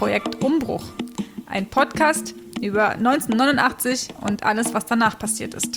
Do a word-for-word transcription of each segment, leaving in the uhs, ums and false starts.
Projekt Umbruch, ein Podcast über neunzehnhundertneunundachtzig und alles, was danach passiert ist.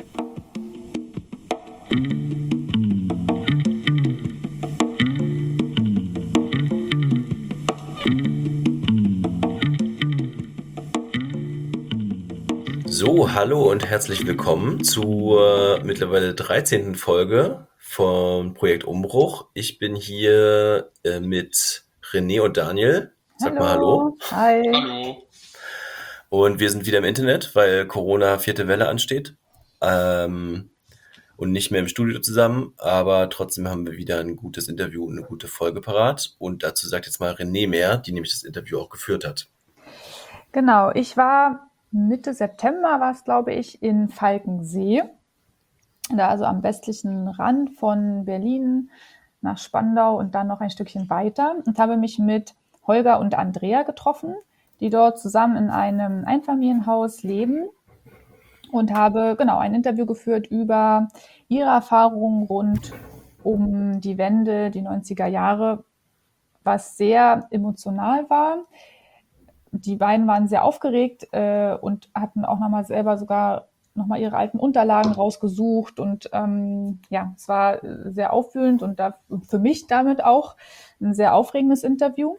So, hallo und herzlich willkommen zur mittlerweile dreizehnten Folge von Projekt Umbruch. Ich bin hier äh, mit René und Daniel. Sag mal hallo. Hi. Hallo. Und wir sind wieder im Internet, weil Corona vierte Welle ansteht. Ähm, und nicht mehr im Studio zusammen, aber trotzdem haben wir wieder ein gutes Interview und eine gute Folge parat. Und dazu sagt jetzt mal René mehr, die nämlich das Interview auch geführt hat. Genau, ich war Mitte September, war es glaube ich, in Falkensee, da also am westlichen Rand von Berlin nach Spandau und dann noch ein Stückchen weiter und habe mich mit Holger und Andrea getroffen, die dort zusammen in einem Einfamilienhaus leben und habe genau ein Interview geführt über ihre Erfahrungen rund um die Wende, die neunziger Jahre, was sehr emotional war. Die beiden waren sehr aufgeregt äh, und hatten auch nochmal selber sogar nochmal ihre alten Unterlagen rausgesucht und ähm, ja, es war sehr aufwühlend und da, für mich damit auch ein sehr aufregendes Interview.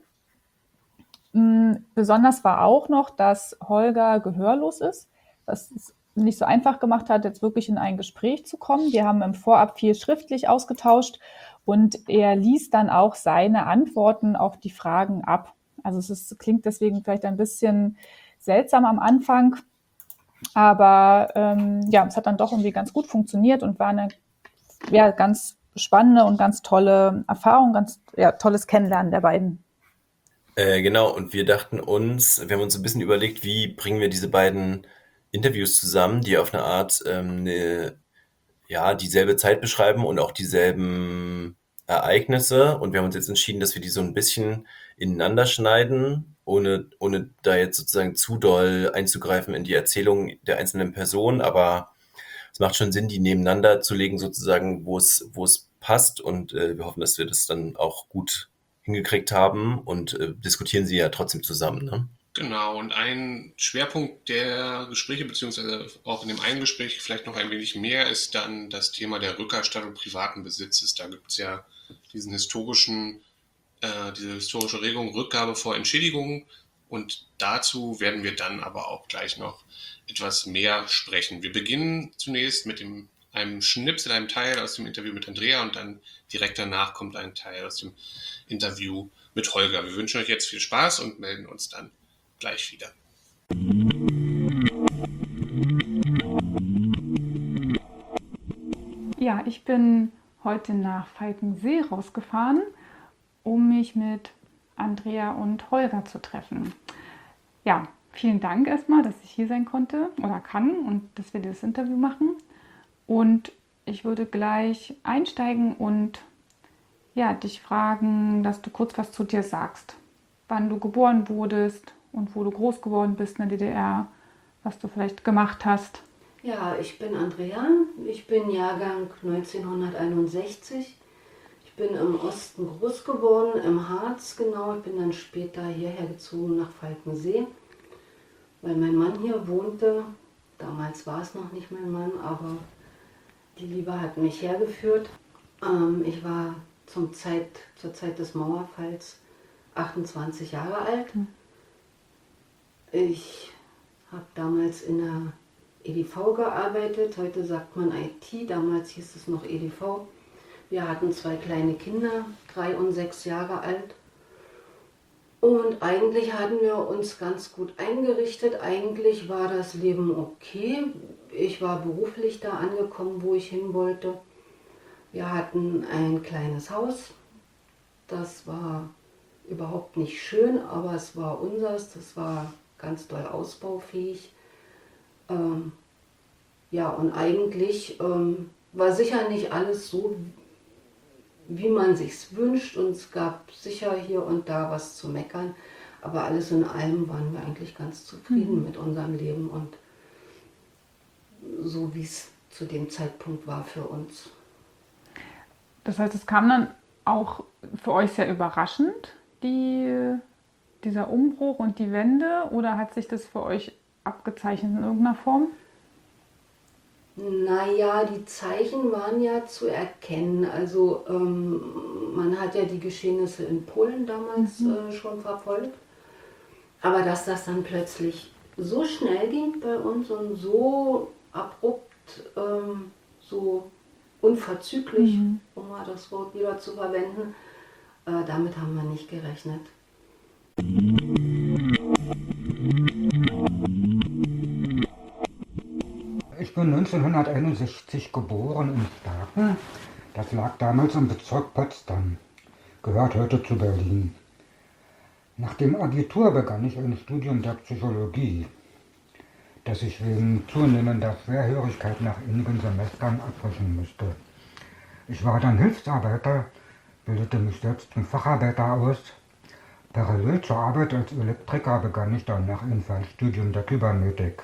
Ähm, besonders war auch noch, dass Holger gehörlos ist, was es nicht so einfach gemacht hat, jetzt wirklich in ein Gespräch zu kommen. Wir haben im Vorab viel schriftlich ausgetauscht und er ließ dann auch seine Antworten auf die Fragen ab. Also es ist, klingt deswegen vielleicht ein bisschen seltsam am Anfang, aber ähm, ja, es hat dann doch irgendwie ganz gut funktioniert und war eine ja, ganz spannende und ganz tolle Erfahrung, ganz ja, tolles Kennenlernen der beiden. Äh, genau, und wir dachten uns, wir haben uns ein bisschen überlegt, wie bringen wir diese beiden Interviews zusammen, die auf eine Art ähm, eine, ja, dieselbe Zeit beschreiben und auch dieselben Ereignisse. Und wir haben uns jetzt entschieden, dass wir die so ein bisschen ineinander schneiden, ohne, ohne da jetzt sozusagen zu doll einzugreifen in die Erzählung der einzelnen Personen. Aber es macht schon Sinn, die nebeneinander zu legen, sozusagen, wo es, wo es passt. Und äh, wir hoffen, dass wir das dann auch gut hingekriegt haben und äh, diskutieren sie ja trotzdem zusammen. Ne? Genau, und ein Schwerpunkt der Gespräche, beziehungsweise auch in dem einen Gespräch vielleicht noch ein wenig mehr, ist dann das Thema der Rückerstattung privaten Besitzes. Da gibt es ja diesen historischen, äh, diese historische Regelung Rückgabe vor Entschädigung und dazu werden wir dann aber auch gleich noch etwas mehr sprechen. Wir beginnen zunächst mit dem, einem Schnips in einem Teil aus dem Interview mit Andrea und dann direkt danach kommt ein Teil aus dem Interview mit Holger. Wir wünschen euch jetzt viel Spaß und melden uns dann gleich wieder. Ja, ich bin heute nach Falkensee rausgefahren, um mich mit Andrea und Holger zu treffen. Ja, vielen Dank erstmal, dass ich hier sein konnte oder kann und dass wir dieses Interview machen. Und ich würde gleich einsteigen und ja, dich fragen, dass du kurz was zu dir sagst. Wann du geboren wurdest und wo du groß geworden bist in der D D R, was du vielleicht gemacht hast. Ja, ich bin Andrea, ich bin Jahrgang neunzehnhunderteinundsechzig. Ich bin im Osten groß geworden, im Harz genau. Ich bin dann später hierher gezogen nach Falkensee, weil mein Mann hier wohnte. Damals war es noch nicht mein Mann, aber die Liebe hat mich hergeführt. Ähm, ich war zum Zeit, zur Zeit des Mauerfalls achtundzwanzig Jahre alt. Ich habe damals in der E D V gearbeitet, heute sagt man I T, damals hieß es noch E D V. Wir hatten zwei kleine Kinder, drei und sechs Jahre alt. Und eigentlich hatten wir uns ganz gut eingerichtet, eigentlich war das Leben okay. Ich war beruflich da angekommen, wo ich hin wollte. Wir hatten ein kleines Haus, das war überhaupt nicht schön, aber es war unseres, das war ganz doll ausbaufähig. Ähm, ja, und eigentlich ähm, war sicher nicht alles so, wie man sich's wünscht und es gab sicher hier und da was zu meckern, aber alles in allem waren wir eigentlich ganz zufrieden mhm. mit unserem Leben und so wie es zu dem Zeitpunkt war für uns. Das heißt, es kam dann auch für euch sehr überraschend, die, dieser Umbruch und die Wende, oder hat sich das für euch abgezeichnet in irgendeiner Form? Naja, die Zeichen waren ja zu erkennen. Also ähm, man hat ja die Geschehnisse in Polen damals mhm. äh, schon verfolgt. Aber dass das dann plötzlich so schnell ging bei uns und so abrupt, ähm, so unverzüglich, mhm. um mal das Wort wieder zu verwenden, äh, damit haben wir nicht gerechnet. Ich bin neunzehnhunderteinundsechzig geboren in Staaken. Das lag damals im Bezirk Potsdam, gehört heute zu Berlin. Nach dem Abitur begann ich ein Studium der Psychologie, das ich wegen zunehmender Schwerhörigkeit nach einigen Semestern abbrechen musste. Ich war dann Hilfsarbeiter, bildete mich selbst zum Facharbeiter aus. Parallel zur Arbeit als Elektriker begann ich danach ein Fernstudium der Kybernetik.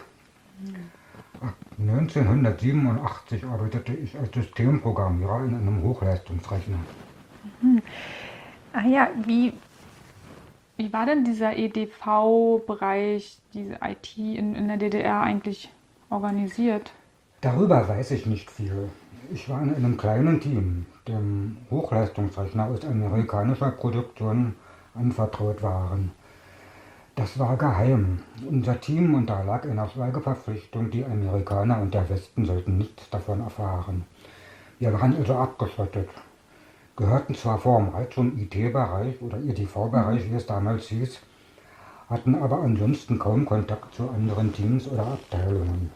Ab neunzehnhundertsiebenundachtzig arbeitete ich als Systemprogrammierer in einem Hochleistungsrechner. Mhm. Ah ja, wie, wie war denn dieser E D V-Bereich, diese I T in, in der D D R eigentlich organisiert? Darüber weiß ich nicht viel. Ich war in einem kleinen Team, dem Hochleistungsrechner aus amerikanischer Produktion anvertraut waren. Das war geheim. Unser Team unterlag einer Schweigeverpflichtung, die Amerikaner und der Westen sollten nichts davon erfahren. Wir waren also abgeschottet, gehörten zwar formal zum I T-Bereich oder E D V-Bereich, wie es damals hieß, hatten aber ansonsten kaum Kontakt zu anderen Teams oder Abteilungen.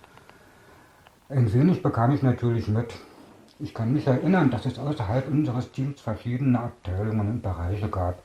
Ein wenig bekam ich natürlich mit. Ich kann mich erinnern, dass es außerhalb unseres Teams verschiedene Abteilungen und Bereiche gab.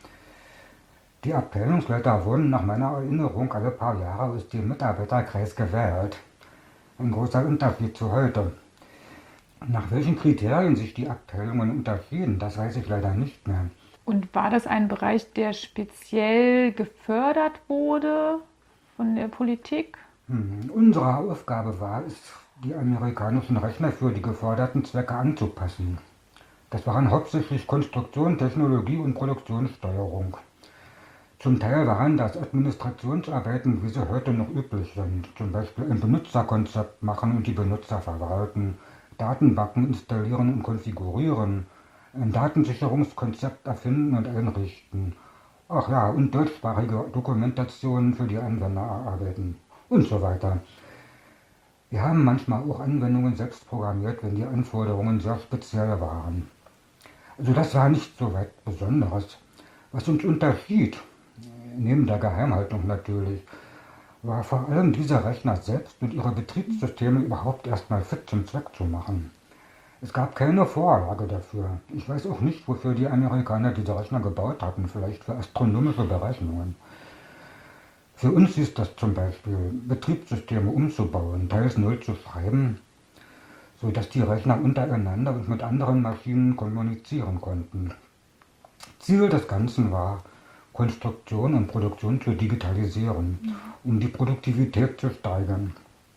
Die Abteilungsleiter wurden nach meiner Erinnerung alle paar Jahre aus dem Mitarbeiterkreis gewählt. Ein großer Unterschied zu heute. Nach welchen Kriterien sich die Abteilungen unterschieden, das weiß ich leider nicht mehr. Und war das ein Bereich, der speziell gefördert wurde von der Politik? Hm. Unsere Aufgabe war es, die amerikanischen Rechner für die geforderten Zwecke anzupassen. Das waren hauptsächlich Konstruktion, Technologie und Produktionssteuerung. Zum Teil waren das Administrationsarbeiten, wie sie heute noch üblich sind. Zum Beispiel ein Benutzerkonzept machen und die Benutzer verwalten, Datenbanken installieren und konfigurieren, ein Datensicherungskonzept erfinden und einrichten. Ach ja, und deutschsprachige Dokumentationen für die Anwender erarbeiten und so weiter. Wir haben manchmal auch Anwendungen selbst programmiert, wenn die Anforderungen sehr speziell waren. Also das war nicht so weit Besonderes. Was uns unterschied, neben der Geheimhaltung natürlich, war vor allem diese Rechner selbst und ihre Betriebssysteme überhaupt erstmal fit zum Zweck zu machen. Es gab keine Vorlage dafür. Ich weiß auch nicht, wofür die Amerikaner diese Rechner gebaut hatten, vielleicht für astronomische Berechnungen. Für uns hieß das zum Beispiel, Betriebssysteme umzubauen, teils neu zu schreiben, sodass die Rechner untereinander und mit anderen Maschinen kommunizieren konnten. Ziel des Ganzen war, Konstruktion und Produktion zu digitalisieren, um die Produktivität zu steigern.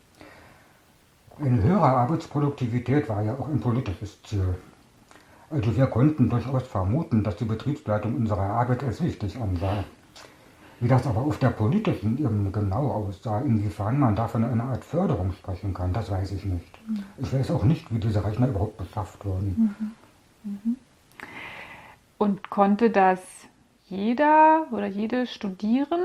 Eine höhere Arbeitsproduktivität war ja auch ein politisches Ziel. Also wir konnten durchaus vermuten, dass die Betriebsleitung unsere Arbeit als wichtig ansah. Wie das aber auf der politischen Ebene genau aussah, inwiefern man da von einer Art Förderung sprechen kann, das weiß ich nicht. Ich weiß auch nicht, wie diese Rechner überhaupt beschafft wurden. Mhm. Mhm. Und konnte das jeder oder jede studieren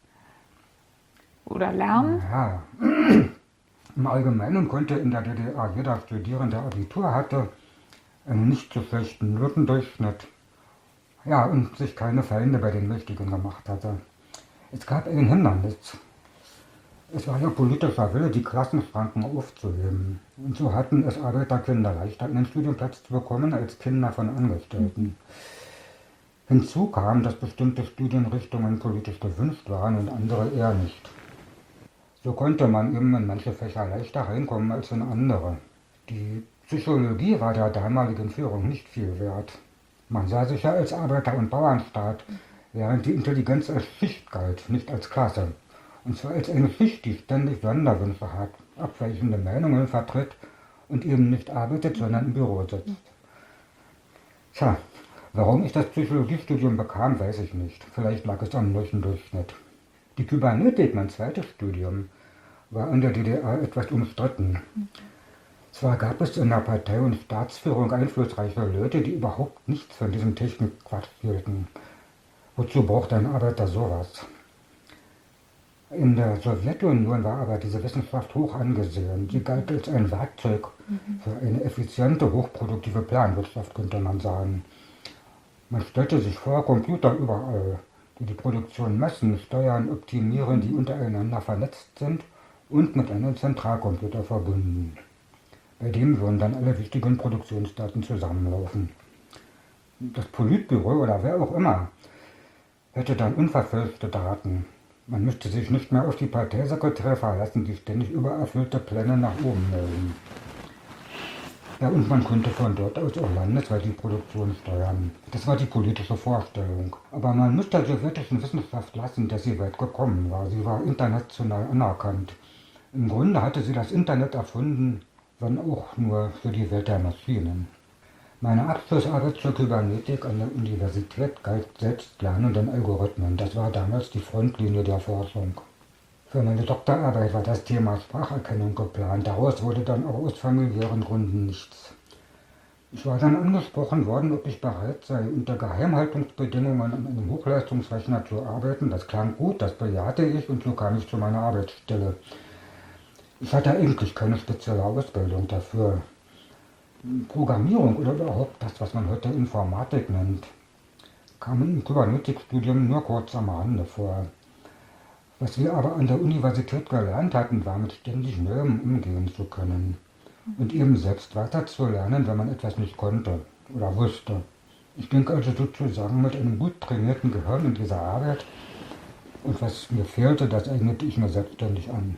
oder lernen? Ja, im Allgemeinen konnte in der D D R jeder studieren, der Abitur hatte, einen nicht so schlechten Notendurchschnitt, ja, und sich keine Feinde bei den Mächtigen gemacht hatte. Es gab ein Hindernis. Es war ja politischer Wille, die Klassenschranken aufzuheben. Und so hatten es Arbeiterkinder leichter, einen Studienplatz zu bekommen, als Kinder von Angestellten. Hinzu kam, dass bestimmte Studienrichtungen politisch gewünscht waren und andere eher nicht. So konnte man eben in manche Fächer leichter reinkommen als in andere. Die Psychologie war der damaligen Führung nicht viel wert. Man sah sich ja als Arbeiter- und Bauernstaat, während die Intelligenz als Schicht galt, nicht als Klasse. Und zwar als eine Schicht, die ständig Sonderwünsche hat, abweichende Meinungen vertritt und eben nicht arbeitet, sondern im Büro sitzt. Tja, Warum ich das Psychologiestudium bekam, weiß ich nicht. Vielleicht lag es am Durchschnitt. Die Kybernetik, mein zweites Studium, war in der D D R etwas umstritten. Zwar gab es in der Partei- und Staatsführung einflussreiche Leute, die überhaupt nichts von diesem Technikquatsch hielten. Wozu braucht ein Arbeiter sowas? In der Sowjetunion war aber diese Wissenschaft hoch angesehen. Sie galt als ein Werkzeug für eine effiziente, hochproduktive Planwirtschaft, könnte man sagen. Man stellte sich vor, Computer überall, die die Produktion messen, steuern, optimieren, die untereinander vernetzt sind und mit einem Zentralcomputer verbunden. Bei dem würden dann alle wichtigen Produktionsdaten zusammenlaufen. Das Politbüro oder wer auch immer hätte dann unverfälschte Daten. Man müsste sich nicht mehr auf die Parteisekretäre verlassen, die ständig übererfüllte Pläne nach oben melden. Ja, und man konnte von dort aus auch landesweit die Produktion steuern. Das war die politische Vorstellung. Aber man muss der sowjetischen Wissenschaft lassen, dass sie weit gekommen war. Sie war international anerkannt. Im Grunde hatte sie das Internet erfunden, wenn auch nur für die Welt der Maschinen. Meine Abschlussarbeit zur Kybernetik an der Universität galt selbstlernenden Algorithmen. Das war damals die Frontlinie der Forschung. Für meine Doktorarbeit war das Thema Spracherkennung geplant. Daraus wurde dann aber aus familiären Gründen nichts. Ich war dann angesprochen worden, ob ich bereit sei, unter Geheimhaltungsbedingungen an einem Hochleistungsrechner zu arbeiten. Das klang gut, das bejahte ich und so kam ich zu meiner Arbeitsstelle. Ich hatte eigentlich keine spezielle Ausbildung dafür. Programmierung oder überhaupt das, was man heute Informatik nennt, kam im Kybernetikstudium nur kurz am Rande vor. Was wir aber an der Universität gelernt hatten, war mit ständig Neuem umgehen zu können und eben selbst weiterzulernen, wenn man etwas nicht konnte oder wusste. Ich ging also sozusagen mit einem gut trainierten Gehirn in dieser Arbeit und was mir fehlte, das eignete ich mir selbstständig an.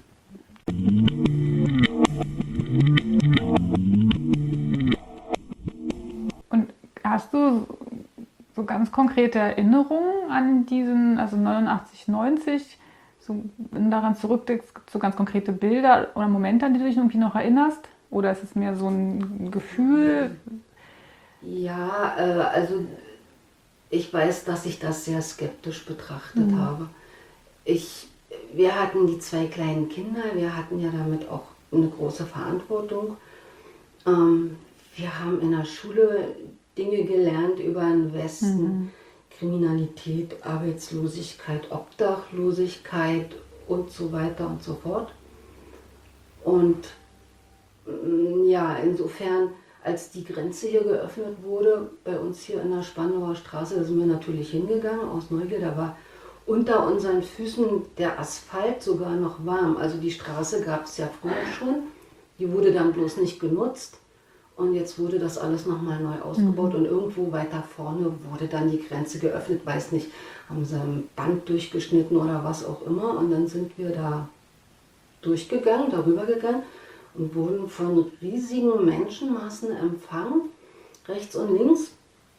Und hast du so ganz konkrete Erinnerungen an diesen, also neunundachtzig, neunzig, so, wenn du daran zurückdenkst, gibt es so ganz konkrete Bilder oder Momente, an die du dich irgendwie noch erinnerst? Oder ist es mehr so ein Gefühl? Ja, äh, also ich weiß, dass ich das sehr skeptisch betrachtet Mhm. habe. Ich, wir hatten die zwei kleinen Kinder, wir hatten ja damit auch eine große Verantwortung. Ähm, wir haben in der Schule Dinge gelernt über den Westen, Mhm. Kriminalität, Arbeitslosigkeit, Obdachlosigkeit und so weiter und so fort. Und mm, ja, insofern, als die Grenze hier geöffnet wurde, bei uns hier in der Spandauer Straße, da sind wir natürlich hingegangen aus Neugier, da war unter unseren Füßen der Asphalt sogar noch warm. Also die Straße gab es ja früher schon, die wurde dann bloß nicht genutzt. Und jetzt wurde das alles nochmal neu ausgebaut und irgendwo weiter vorne wurde dann die Grenze geöffnet, weiß nicht, haben sie ein Band durchgeschnitten oder was auch immer. Und dann sind wir da durchgegangen, darüber gegangen und wurden von riesigen Menschenmassen empfangen, rechts und links.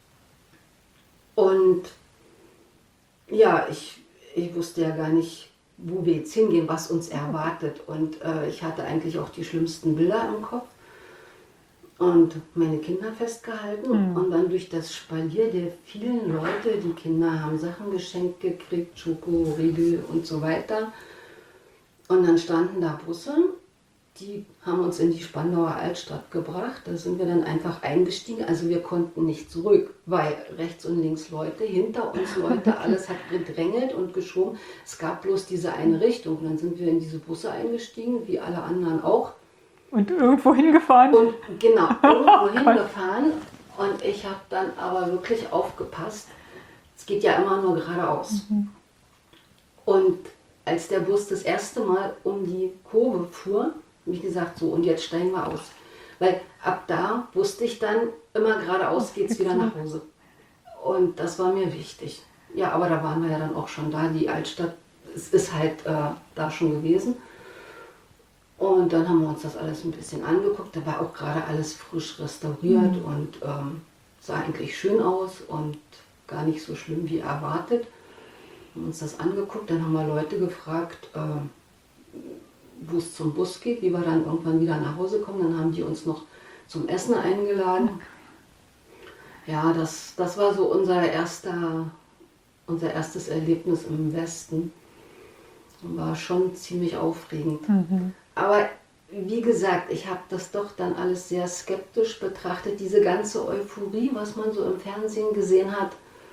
Und ja, ich, ich wusste ja gar nicht, wo wir jetzt hingehen, was uns erwartet. Und äh, ich hatte eigentlich auch die schlimmsten Bilder im Kopf. Und meine Kinder festgehalten Mhm. und dann durch das Spalier der vielen Leute, die Kinder haben Sachen geschenkt gekriegt, Schoko, Riegel und so weiter. Und dann standen da Busse, die haben uns in die Spandauer Altstadt gebracht. Da sind wir dann einfach eingestiegen, also wir konnten nicht zurück, weil rechts und links Leute, hinter uns Leute, alles hat gedrängelt und geschoben. Es gab bloß diese eine Richtung und dann sind wir in diese Busse eingestiegen, wie alle anderen auch. Und irgendwo hingefahren? Und genau, irgendwo Oh Gott. hingefahren und ich habe dann aber wirklich aufgepasst, es geht ja immer nur geradeaus. Und als der Bus das erste Mal um die Kurve fuhr, habe ich gesagt, so und jetzt steigen wir aus. Weil ab da wusste ich dann, immer geradeaus geht es wieder nach Hause. Und das war mir wichtig. Ja, aber da waren wir ja dann auch schon da, die Altstadt, es ist halt äh, da schon gewesen. Und dann haben wir uns das alles ein bisschen angeguckt. Da war auch gerade alles frisch restauriert Mhm. und ähm, sah eigentlich schön aus und gar nicht so schlimm wie erwartet. Haben uns das angeguckt, dann haben wir Leute gefragt, äh, wo es zum Bus geht, wie wir dann irgendwann wieder nach Hause kommen. Dann haben die uns noch zum Essen eingeladen. Ja, das, das war so unser erster, unser erstes Erlebnis im Westen. War schon ziemlich aufregend. Mhm. Aber wie gesagt, ich habe das doch dann alles sehr skeptisch betrachtet. Diese ganze Euphorie, was man so im Fernsehen gesehen hat,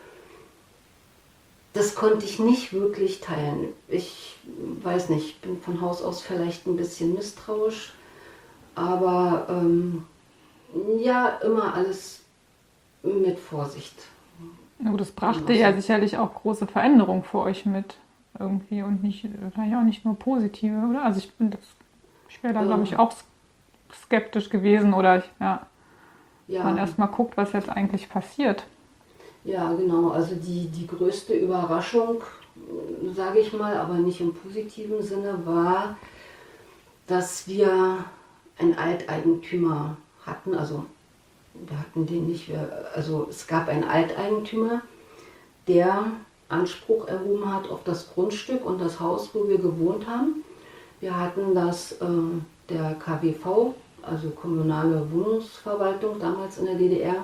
das konnte ich nicht wirklich teilen. Ich weiß nicht, ich bin von Haus aus vielleicht ein bisschen misstrauisch, aber ähm, ja, immer alles mit Vorsicht. Ja, gut, das brachte ja sicherlich auch große Veränderungen für euch mit irgendwie und nicht, vielleicht auch nicht nur positive, oder? Also ich bin das, ich wäre da, Ja. glaube ich, auch skeptisch gewesen oder ich, ja, Ja, man erstmal guckt, was jetzt eigentlich passiert. ja, genau. Also die, die größte Überraschung, sage ich mal, aber nicht im positiven Sinne, war, dass wir einen Alteigentümer hatten. Also wir hatten den nicht, wir, also es gab einen Alteigentümer, der Anspruch erhoben hat auf das Grundstück und das Haus, wo wir gewohnt haben. Wir hatten das äh, der K W V, also kommunale Wohnungsverwaltung, damals in der D D R.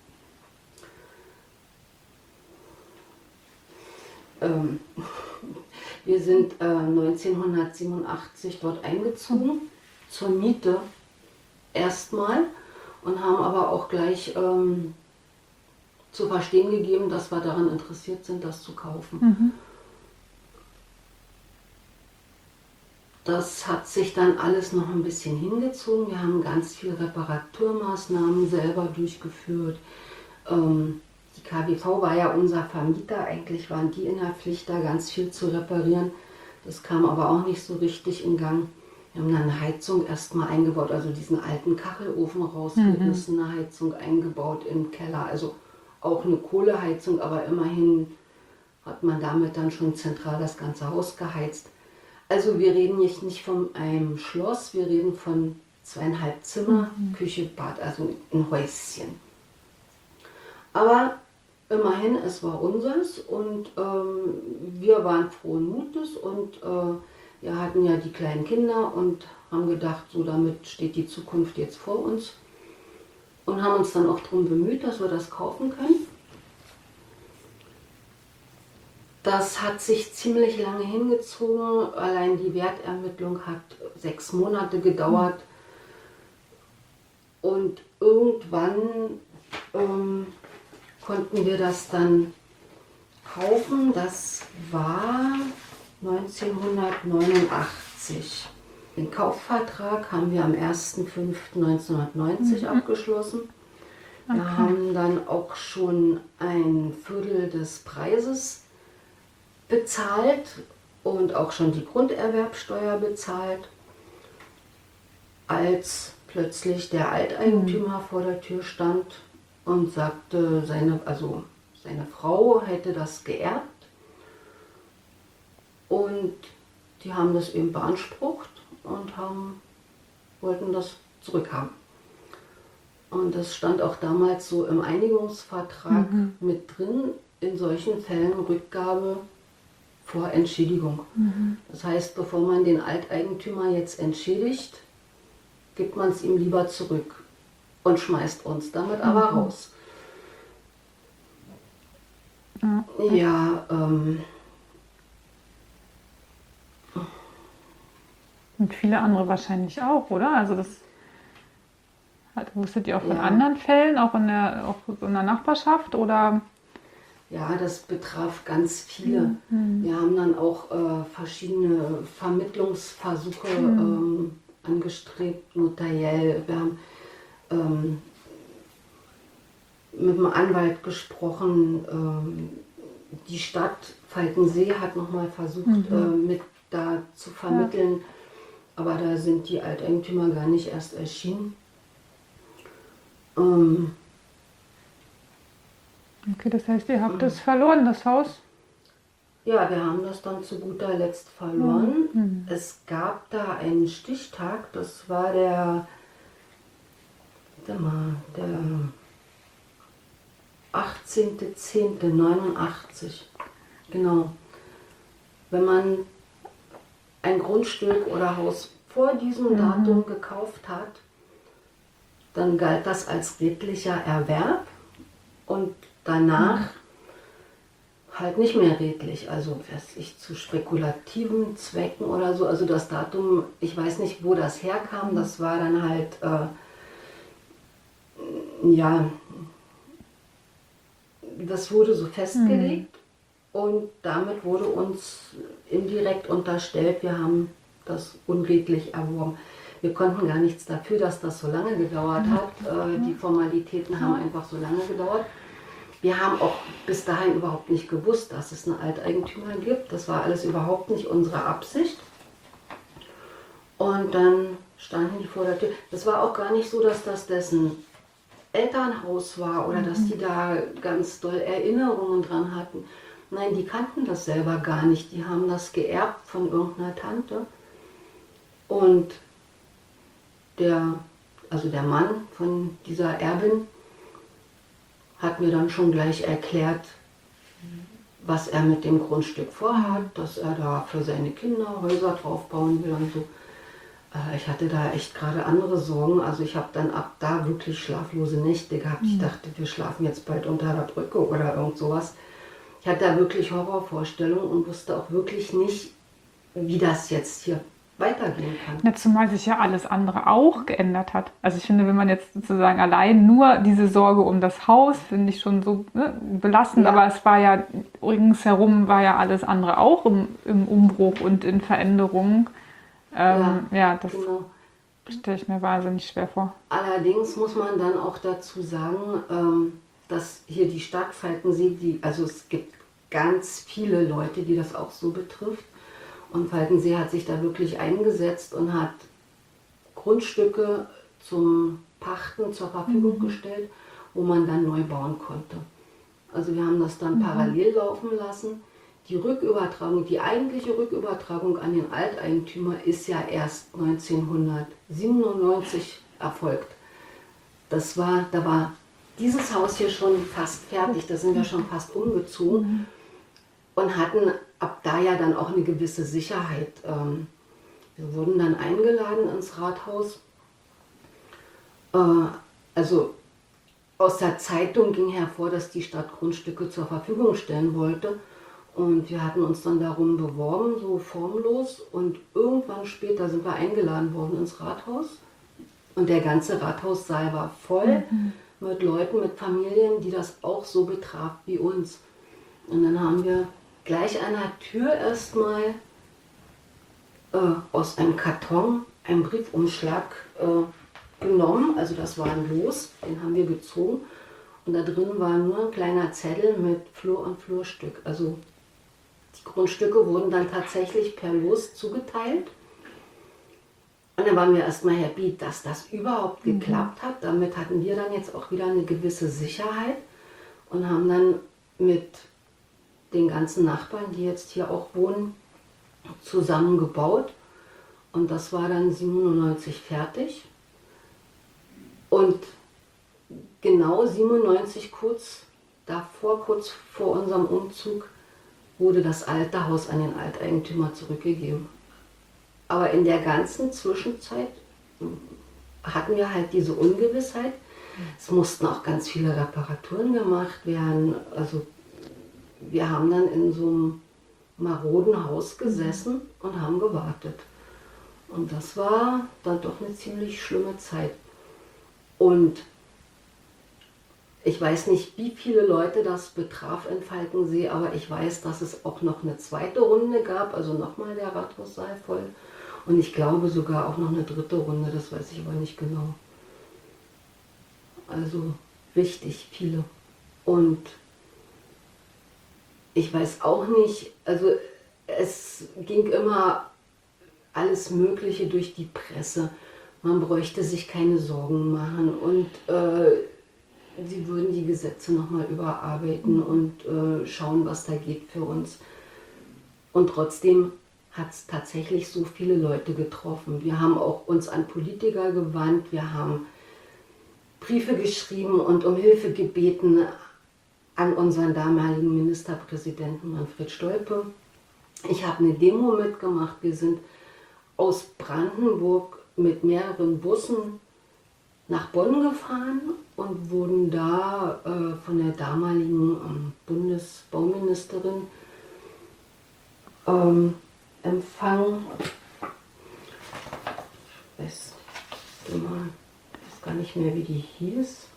Ähm, wir sind äh, neunzehnhundertsiebenundachtzig dort eingezogen, zur Miete erstmal, und haben aber auch gleich ähm, zu verstehen gegeben, dass wir daran interessiert sind, das zu kaufen. Mhm. Das hat sich dann alles noch ein bisschen hingezogen. Wir haben ganz viele Reparaturmaßnahmen selber durchgeführt. Ähm, die K W V war ja unser Vermieter. Eigentlich waren die in der Pflicht, da ganz viel zu reparieren. Das kam aber auch nicht so richtig in Gang. Wir haben dann eine Heizung erstmal eingebaut, also diesen alten Kachelofen rausgerissen, eine Heizung eingebaut im Keller. Also auch eine Kohleheizung, aber immerhin hat man damit dann schon zentral das ganze Haus geheizt. Also wir reden nicht, nicht von einem Schloss, wir reden von zweieinhalb Zimmer, Küche, Bad, also ein Häuschen. Aber immerhin, es war unseres und ähm, wir waren frohen Mutes und äh, wir hatten ja die kleinen Kinder und haben gedacht, so damit steht die Zukunft jetzt vor uns und haben uns dann auch darum bemüht, dass wir das kaufen können. Das hat sich ziemlich lange hingezogen, allein die Wertermittlung hat sechs Monate gedauert und irgendwann ähm, konnten wir das dann kaufen. Das war neunzehnhundertneunundachtzig. Den Kaufvertrag haben wir am erster fünfter neunzehnhundertneunzig mhm. abgeschlossen. Wir Okay. haben dann auch schon ein Viertel des Preises bezahlt und auch schon die Grunderwerbsteuer bezahlt, als plötzlich der Alteigentümer mhm. vor der Tür stand und sagte, seine, also seine Frau hätte das geerbt und die haben das eben beansprucht und haben, wollten das zurückhaben. Und das stand auch damals so im Einigungsvertrag mhm. mit drin, in solchen Fällen Rückgabe vor Entschädigung. Mhm. Das heißt, bevor man den Alteigentümer jetzt entschädigt, gibt man es ihm lieber zurück und schmeißt uns damit aber Mhm. raus. Ja. Ja, ähm, Und viele andere wahrscheinlich auch, oder? Also das hat, wusstet ihr auch von Ja. anderen Fällen, auch in der, auch so in der Nachbarschaft oder? ja, das betraf ganz viele. Mhm. Wir haben dann auch äh, verschiedene Vermittlungsversuche Mhm. ähm, angestrebt, notariell. Wir haben ähm, mit dem Anwalt gesprochen. Ähm, die Stadt Falkensee hat nochmal versucht, Mhm. äh, mit da zu vermitteln, aber da sind die Alteigentümer gar nicht erst erschienen. Ähm, Okay, das heißt, ihr habt es verloren, das Haus? Ja, wir haben das dann zu guter Letzt verloren. Mhm. Es gab da einen Stichtag, das war der, warte mal, der achtzehnter zehnter neunundachtzig. Genau. Wenn man ein Grundstück oder Haus vor diesem Mhm. Datum gekauft hat, dann galt das als redlicher Erwerb. und danach halt nicht mehr redlich, also weiß ich, zu spekulativen Zwecken oder so. Also das Datum, ich weiß nicht, wo das herkam, das war dann halt, äh, ja, das wurde so festgelegt und damit wurde uns indirekt unterstellt, wir haben das unredlich erworben. Wir konnten gar nichts dafür, dass das so lange gedauert hat. Äh, die Formalitäten haben einfach so lange gedauert. Wir haben auch bis dahin überhaupt nicht gewusst, dass es einen Alteigentümer gibt. Das war alles überhaupt nicht unsere Absicht. Und dann standen die vor der Tür. Das war auch gar nicht so, dass das dessen Elternhaus war oder dass die da ganz doll Erinnerungen dran hatten. Nein, die kannten das selber gar nicht. Die haben das geerbt von irgendeiner Tante. Und der, also der Mann von dieser Erbin hat mir dann schon gleich erklärt, was er mit dem Grundstück vorhat, dass er da für seine Kinder Häuser draufbauen will und so. Äh, ich hatte da echt gerade andere Sorgen, also ich habe dann ab da wirklich schlaflose Nächte gehabt. Ich dachte, wir schlafen jetzt bald unter der Brücke oder irgend sowas. Ich hatte da wirklich Horrorvorstellungen und wusste auch wirklich nicht, wie das jetzt hier weitergehen kann. Ja, zumal sich ja alles andere auch geändert hat. Also ich finde, wenn man jetzt sozusagen allein nur diese Sorge um das Haus, finde ich schon so ne, belastend, Ja. aber es war ja, ringsherum war ja alles andere auch im, im Umbruch und in Veränderung. Ähm, ja, ja, das Genau. stelle ich mir wahnsinnig schwer vor. Allerdings muss man dann auch dazu sagen, ähm, dass hier die Stadt Falkensee, die, also es gibt ganz viele Leute, die das auch so betrifft. Und Falkensee hat sich da wirklich eingesetzt und hat Grundstücke zum Pachten zur Verfügung gestellt, wo man dann neu bauen konnte. Also wir haben das dann parallel laufen lassen. Die Rückübertragung, die eigentliche Rückübertragung an den Alteigentümer ist ja erst neunzehnhundertsiebenundneunzig erfolgt. Das war, da war dieses Haus hier schon fast fertig, da sind wir schon fast umgezogen und hatten ab da ja dann auch eine gewisse Sicherheit. Ähm, wir wurden dann eingeladen ins Rathaus. Äh, also aus der Zeitung ging hervor, dass die Stadt Grundstücke zur Verfügung stellen wollte. Und wir hatten uns dann darum beworben, so formlos. Und irgendwann später sind wir eingeladen worden ins Rathaus. Und der ganze Rathaussaal war voll mit Leuten, mit Familien, die das auch so betraf wie uns. Und dann haben wir gleich an der Tür erstmal äh, aus einem Karton einen Briefumschlag äh, genommen. Also das war ein Los, den haben wir gezogen. Und da drin war nur ein kleiner Zettel mit Flur und Flurstück. Also die Grundstücke wurden dann tatsächlich per Los zugeteilt. Und dann waren wir erstmal happy, dass das überhaupt geklappt hat. Damit hatten wir dann jetzt auch wieder eine gewisse Sicherheit und haben dann mit den ganzen Nachbarn, die jetzt hier auch wohnen, zusammengebaut. Und das war dann siebenundneunzig fertig. Und genau siebenundneunzig, kurz davor, kurz vor unserem Umzug, wurde das alte Haus an den Alteigentümer zurückgegeben. Aber in der ganzen Zwischenzeit hatten wir halt diese Ungewissheit. Es mussten auch ganz viele Reparaturen gemacht werden. Also wir haben dann in so einem maroden Haus gesessen und haben gewartet. Und das war dann doch eine ziemlich schlimme Zeit. Und ich weiß nicht, wie viele Leute das betraf in Falkensee, aber ich weiß, dass es auch noch eine zweite Runde gab, also nochmal der Rathaussaal voll. Und ich glaube sogar auch noch eine dritte Runde, das weiß ich aber nicht genau. Also richtig viele. Und ich weiß auch nicht, also es ging immer alles Mögliche durch die Presse. Man bräuchte sich keine Sorgen machen und äh, sie würden die Gesetze nochmal überarbeiten und äh, schauen, was da geht für uns. Und trotzdem hat es tatsächlich so viele Leute getroffen. Wir haben auch uns an Politiker gewandt, wir haben Briefe geschrieben und um Hilfe gebeten an unseren damaligen Ministerpräsidenten Manfred Stolpe. Ich habe eine Demo mitgemacht. Wir sind aus Brandenburg mit mehreren Bussen nach Bonn gefahren und wurden da äh, von der damaligen ähm, Bundesbauministerin ähm, empfangen. Ich weiß, immer, ich weiß gar nicht mehr, wie die hieß.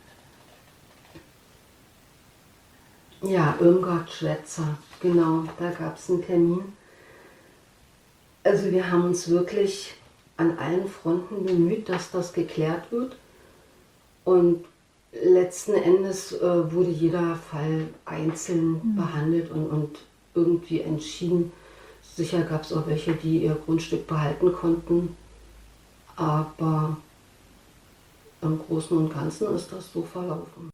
Ja, Irmgard Schwetzer, genau, da gab es einen Termin. Also wir haben uns wirklich an allen Fronten bemüht, dass das geklärt wird. Und letzten Endes äh, wurde jeder Fall einzeln mhm. behandelt und, und irgendwie entschieden. Sicher gab es auch welche, die ihr Grundstück behalten konnten. Aber im Großen und Ganzen ist das so verlaufen.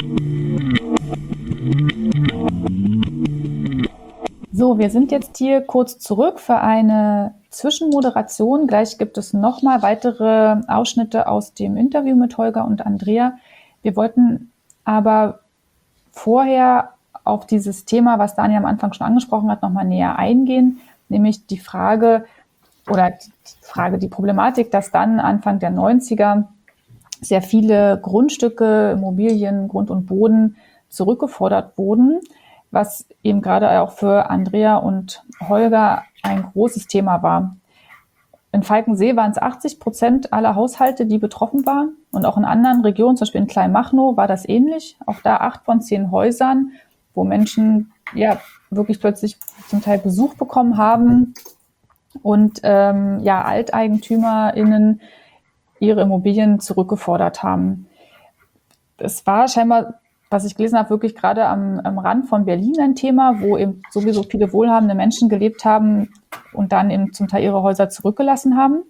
So, wir sind jetzt hier kurz zurück für eine Zwischenmoderation. Gleich gibt es nochmal weitere Ausschnitte aus dem Interview mit Holger und Andrea. Wir wollten aber vorher auf dieses Thema, was Daniel am Anfang schon angesprochen hat, nochmal näher eingehen, nämlich die Frage oder die Frage, die Problematik, dass dann Anfang der neunziger sehr viele Grundstücke, Immobilien, Grund und Boden zurückgefordert wurden, was eben gerade auch für Andrea und Holger ein großes Thema war. In Falkensee waren es achtzig Prozent aller Haushalte, die betroffen waren. Und auch in anderen Regionen, zum Beispiel in Kleinmachnow, war das ähnlich. Auch da acht von zehn Häusern, wo Menschen ja wirklich plötzlich zum Teil Besuch bekommen haben und ähm, ja AlteigentümerInnen ihre Immobilien zurückgefordert haben. Es war scheinbar, was ich gelesen habe, wirklich gerade am, am Rand von Berlin ein Thema, wo eben sowieso viele wohlhabende Menschen gelebt haben und dann eben zum Teil ihre Häuser zurückgelassen haben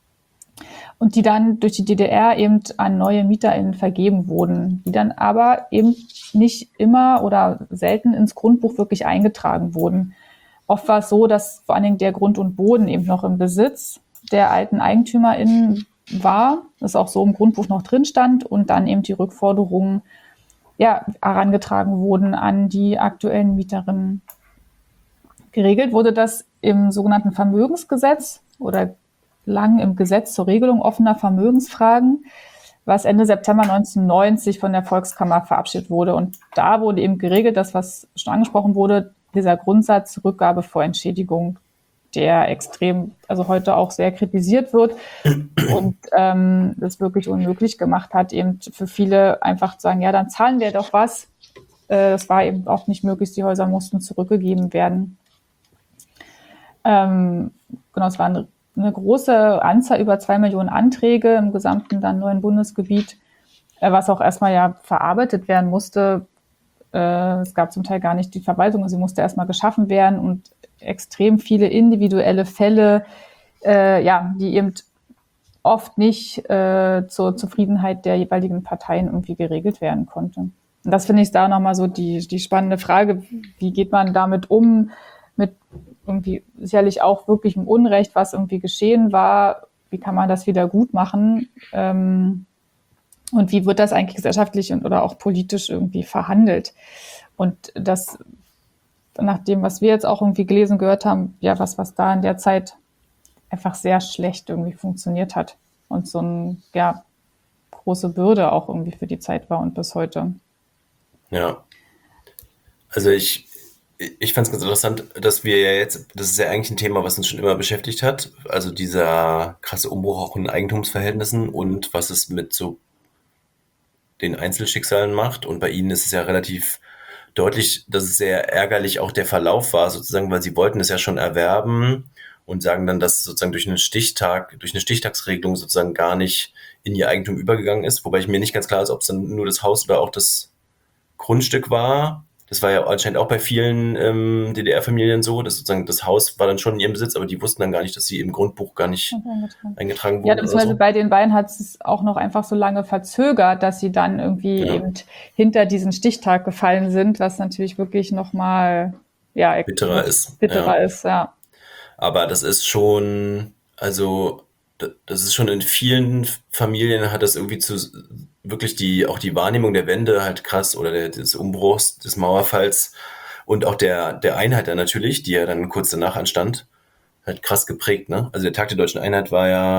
und die dann durch die D D R eben an neue MieterInnen vergeben wurden, die dann aber eben nicht immer oder selten ins Grundbuch wirklich eingetragen wurden. Oft war es so, dass vor allen Dingen der Grund und Boden eben noch im Besitz der alten EigentümerInnen war, das auch so im Grundbuch noch drin stand und dann eben die Rückforderungen ja, herangetragen wurden an die aktuellen Mieterinnen. Geregelt wurde das im sogenannten Vermögensgesetz oder lang im Gesetz zur Regelung offener Vermögensfragen, was Ende September neunzehnhundertneunzig von der Volkskammer verabschiedet wurde. Und da wurde eben geregelt, das, was schon angesprochen wurde, dieser Grundsatz Rückgabe vor Entschädigung, der extrem, also heute auch sehr kritisiert wird und ähm, das wirklich unmöglich gemacht hat, eben für viele einfach zu sagen, ja, dann zahlen wir doch was. Äh, das war eben auch nicht möglich, die Häuser mussten zurückgegeben werden. Ähm, genau, es war eine, eine große Anzahl, über zwei Millionen Anträge im gesamten dann neuen Bundesgebiet, äh, was auch erstmal ja verarbeitet werden musste. Äh, es gab zum Teil gar nicht die Verwaltung, sie musste erstmal geschaffen werden und extrem viele individuelle Fälle, äh, ja, die eben oft nicht äh, zur Zufriedenheit der jeweiligen Parteien irgendwie geregelt werden konnte. Und das finde ich da nochmal so die, die spannende Frage, wie geht man damit um, mit irgendwie sicherlich auch wirklich im Unrecht, was irgendwie geschehen war, wie kann man das wieder gut machen ähm, und wie wird das eigentlich gesellschaftlich und oder auch politisch irgendwie verhandelt. Und das nach dem, was wir jetzt auch irgendwie gelesen gehört haben, ja, was, was da in der Zeit einfach sehr schlecht irgendwie funktioniert hat und so eine ja, große Bürde auch irgendwie für die Zeit war und bis heute. Ja, also ich, ich fand es ganz interessant, dass wir ja jetzt, das ist ja eigentlich ein Thema, was uns schon immer beschäftigt hat, also dieser krasse Umbruch auch in Eigentumsverhältnissen und was es mit so den Einzelschicksalen macht. Und bei Ihnen ist es ja relativ deutlich, dass es sehr ärgerlich auch der Verlauf war, sozusagen, weil sie wollten es ja schon erwerben und sagen dann, dass es sozusagen durch einen Stichtag, durch eine Stichtagsregelung sozusagen gar nicht in ihr Eigentum übergegangen ist, wobei ich mir nicht ganz klar ist, ob es dann nur das Haus oder auch das Grundstück war. Das war ja anscheinend auch bei vielen ähm, D D R-Familien so, dass sozusagen das Haus war dann schon in ihrem Besitz, aber die wussten dann gar nicht, dass sie im Grundbuch gar nicht eingetragen, eingetragen wurden. Ja, beziehungsweise so. Bei den beiden hat es auch noch einfach so lange verzögert, dass sie dann irgendwie ja. eben hinter diesen Stichtag gefallen sind, was natürlich wirklich nochmal ja, bitterer ist. Bitterer ja. ist, ja. Aber das ist schon, also das ist schon in vielen Familien hat das irgendwie zu wirklich die auch die Wahrnehmung der Wende halt krass oder der, des Umbruchs, des Mauerfalls und auch der der Einheit dann natürlich, die ja dann kurz danach anstand, halt krass geprägt, ne? Also der Tag der Deutschen Einheit war ja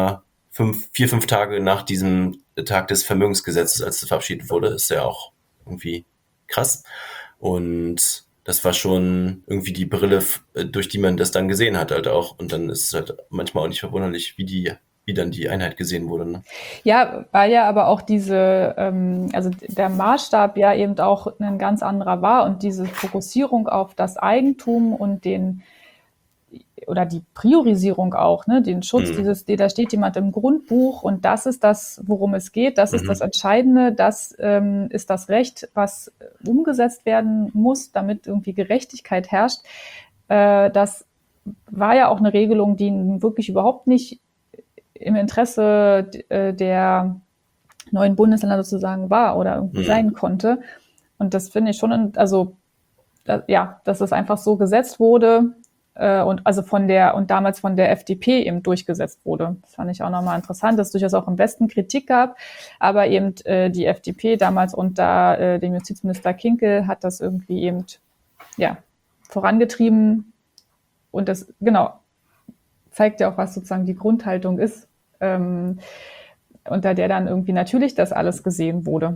fünf, vier, fünf Tage nach diesem Tag des Vermögensgesetzes, als es verabschiedet wurde, ist ja auch irgendwie krass. Und das war schon irgendwie die Brille, durch die man das dann gesehen hat halt auch. Und dann ist es halt manchmal auch nicht verwunderlich, wie die, wie dann die Einheit gesehen wurde. Ne? Ja, weil ja aber auch diese, ähm, also der Maßstab ja eben auch ein ganz anderer war und diese Fokussierung auf das Eigentum und den oder die Priorisierung auch, ne, den Schutz Mhm. dieses, da steht jemand im Grundbuch und das ist das, worum es geht, das ist Mhm. das Entscheidende, das ähm, ist das Recht, was umgesetzt werden muss, damit irgendwie Gerechtigkeit herrscht. Äh, das war ja auch eine Regelung, die wirklich überhaupt nicht im Interesse äh, der neuen Bundesländer sozusagen war oder irgendwie Mhm. sein konnte. Und das finde ich schon, also da, ja, dass es einfach so gesetzt wurde äh, und also von der und damals von der F D P eben durchgesetzt wurde. Das fand ich auch nochmal interessant, dass es durchaus auch im Westen Kritik gab, aber eben äh, die F D P damals unter äh, dem Justizminister Kinkel hat das irgendwie eben ja vorangetrieben und das genau zeigt ja auch, was sozusagen die Grundhaltung ist, ähm, unter der dann irgendwie natürlich das alles gesehen wurde.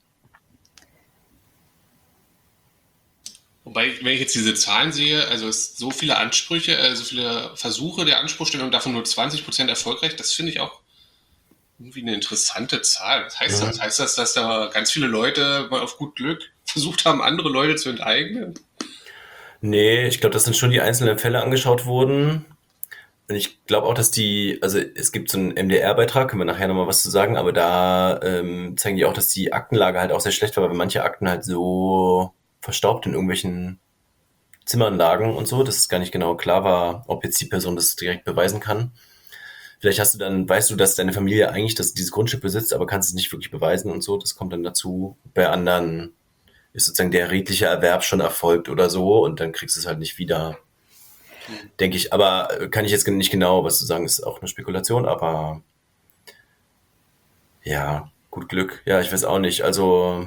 Wobei, wenn ich jetzt diese Zahlen sehe, also es so viele Ansprüche, äh, so viele Versuche der Anspruchstellung, davon nur zwanzig Prozent erfolgreich, das finde ich auch irgendwie eine interessante Zahl. Was heißt Mhm. das? Heißt das, dass da ganz viele Leute mal auf gut Glück versucht haben, andere Leute zu enteignen? Nee, ich glaube, das sind schon die einzelnen Fälle angeschaut wurden. Und ich glaube auch, dass die, also es gibt so einen M D R-Beitrag, können wir nachher nochmal was zu sagen, aber da ähm, zeigen die auch, dass die Aktenlage halt auch sehr schlecht war, weil manche Akten halt so verstaubt in irgendwelchen Zimmern lagen und so, dass es gar nicht genau klar war, ob jetzt die Person das direkt beweisen kann. Vielleicht hast du dann, weißt du, dass deine Familie eigentlich das, dieses Grundstück besitzt, aber kannst es nicht wirklich beweisen und so. Das kommt dann dazu. Bei anderen ist sozusagen der redliche Erwerb schon erfolgt oder so und dann kriegst du es halt nicht wieder. Denke ich, aber kann ich jetzt nicht genau was zu sagen, ist auch eine Spekulation, aber ja, gut Glück. Ja, ich weiß auch nicht. Also,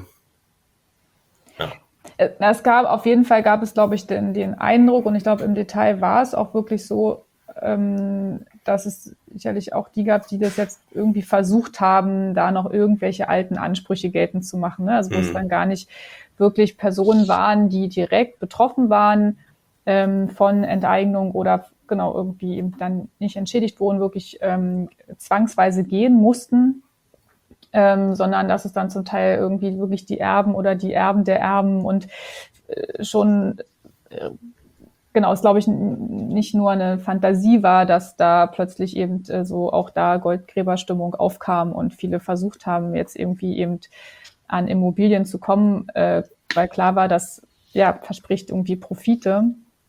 ja. Es gab, auf jeden Fall gab es, glaube ich, den, den Eindruck, und ich glaube, im Detail war es auch wirklich so, ähm, dass es sicherlich auch die gab, die das jetzt irgendwie versucht haben, da noch irgendwelche alten Ansprüche geltend zu machen. Ne? Also wo es Mhm. dann gar nicht wirklich Personen waren, die direkt betroffen waren ähm, von Enteignung oder genau irgendwie eben dann nicht entschädigt wurden, wirklich ähm, zwangsweise gehen mussten. Ähm, sondern dass es dann zum Teil irgendwie wirklich die Erben oder die Erben der Erben und äh, schon, äh, genau, es glaube ich n- nicht nur eine Fantasie war, dass da plötzlich eben äh, so auch da Goldgräberstimmung aufkam und viele versucht haben, jetzt irgendwie eben an Immobilien zu kommen, äh, weil klar war, dass ja verspricht irgendwie Profite.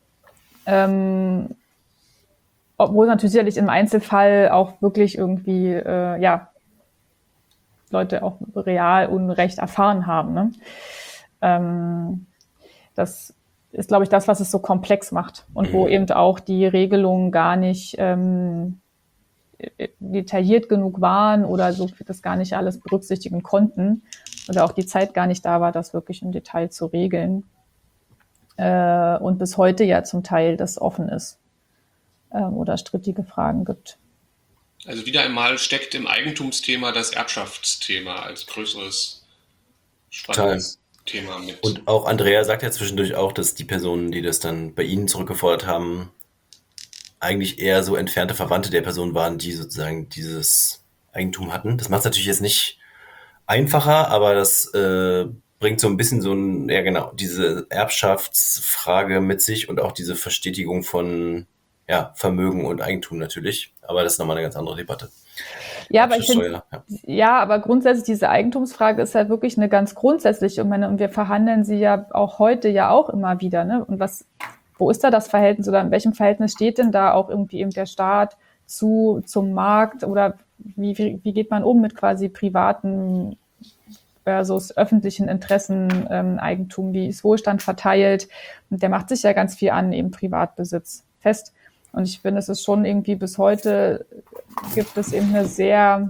Ähm, obwohl natürlich sicherlich im Einzelfall auch wirklich irgendwie, äh, ja, Leute auch real Unrecht erfahren haben. Ne? Ähm, das ist, glaube ich, das, was es so komplex macht und wo Mhm. eben auch die Regelungen gar nicht ähm, detailliert genug waren oder so das gar nicht alles berücksichtigen konnten oder auch die Zeit gar nicht da war, das wirklich im Detail zu regeln. Äh, und bis heute ja zum Teil das offen ist äh, oder strittige Fragen gibt. Also wieder einmal steckt im Eigentumsthema das Erbschaftsthema als größeres, spannendes Thema mit. Und auch Andrea sagt ja zwischendurch auch, dass die Personen, die das dann bei ihnen zurückgefordert haben, eigentlich eher so entfernte Verwandte der Person waren, die sozusagen dieses Eigentum hatten. Das macht es natürlich jetzt nicht einfacher, aber das äh, bringt so ein bisschen so ein, ja genau, diese Erbschaftsfrage mit sich und auch diese Verstetigung von ja, Vermögen und Eigentum natürlich. Aber das ist nochmal eine ganz andere Debatte. Ja, aber ich finde, Erbschaftssteuer, ja. ja, aber grundsätzlich diese Eigentumsfrage ist halt wirklich eine ganz grundsätzliche und, meine, und wir verhandeln sie ja auch heute ja auch immer wieder. Ne? Und was, wo ist da das Verhältnis oder in welchem Verhältnis steht denn da auch irgendwie eben der Staat zu zum Markt oder wie, wie, wie geht man um mit quasi privaten versus öffentlichen Interessen, ähm, Eigentum, wie ist Wohlstand verteilt? Und der macht sich ja ganz viel an eben Privatbesitz fest. Und ich finde, es ist schon irgendwie bis heute gibt es eben einen sehr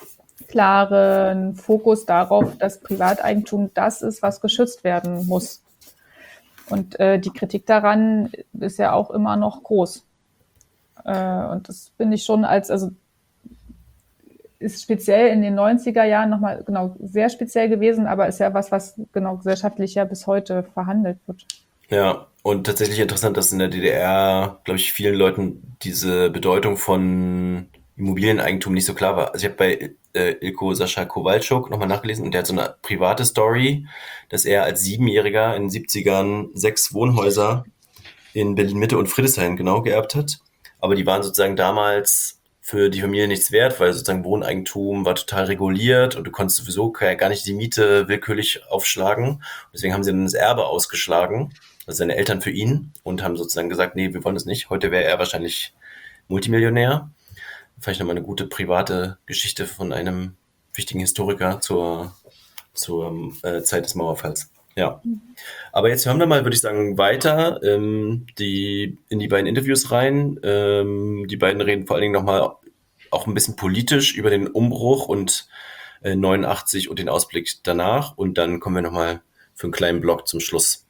klaren Fokus darauf, dass Privateigentum das ist, was geschützt werden muss. Und äh, die Kritik daran ist ja auch immer noch groß. Äh, und das finde ich schon als, also ist speziell in den neunziger Jahren nochmal genau sehr speziell gewesen, aber ist ja was, was genau gesellschaftlich ja bis heute verhandelt wird. Ja, und tatsächlich interessant, dass in der D D R, glaube ich, vielen Leuten diese Bedeutung von Immobilieneigentum nicht so klar war. Also ich habe bei äh, Ilko Sascha Kowalczuk nochmal nachgelesen und der hat so eine private Story, dass er als Siebenjähriger in den siebzigern sechs Wohnhäuser in Berlin-Mitte und Friedrichshain genau geerbt hat. Aber die waren sozusagen damals für die Familie nichts wert, weil sozusagen Wohneigentum war total reguliert und du konntest sowieso gar nicht die Miete willkürlich aufschlagen. Deswegen haben sie dann das Erbe ausgeschlagen, also seine Eltern für ihn, und haben sozusagen gesagt, nee, wir wollen das nicht. Heute wäre er wahrscheinlich Multimillionär. Vielleicht nochmal eine gute private Geschichte von einem wichtigen Historiker zur, zur äh, Zeit des Mauerfalls. Ja. Aber jetzt hören wir mal, würde ich sagen, weiter ähm, die, in die beiden Interviews rein. Ähm, die beiden reden vor allen Dingen nochmal auch ein bisschen politisch über den Umbruch und äh, neunundachtzig und den Ausblick danach. Und dann kommen wir nochmal für einen kleinen Block zum Schluss.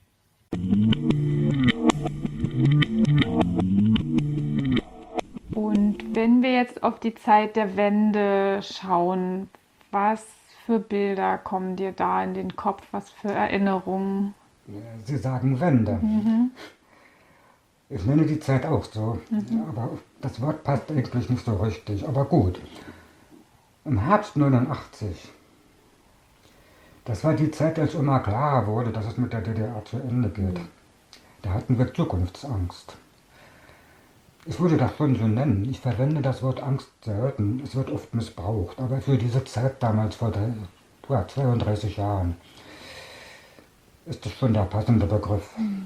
Und wenn wir jetzt auf die Zeit der Wende schauen, was für Bilder kommen dir da in den Kopf, was für Erinnerungen? Sie sagen Wende. Mhm. Ich nenne die Zeit auch so, mhm. aber das Wort passt eigentlich nicht so richtig. Aber gut, im Herbst neunundachtzig, das war die Zeit, als immer klarer wurde, dass es mit der D D R zu Ende geht. Mhm. Da hatten wir Zukunftsangst. Ich würde das schon so nennen. Ich verwende das Wort Angst selten. Es wird oft missbraucht. Aber für diese Zeit damals vor drei, ja, zweiunddreißig Jahren ist das schon der passende Begriff. Mhm.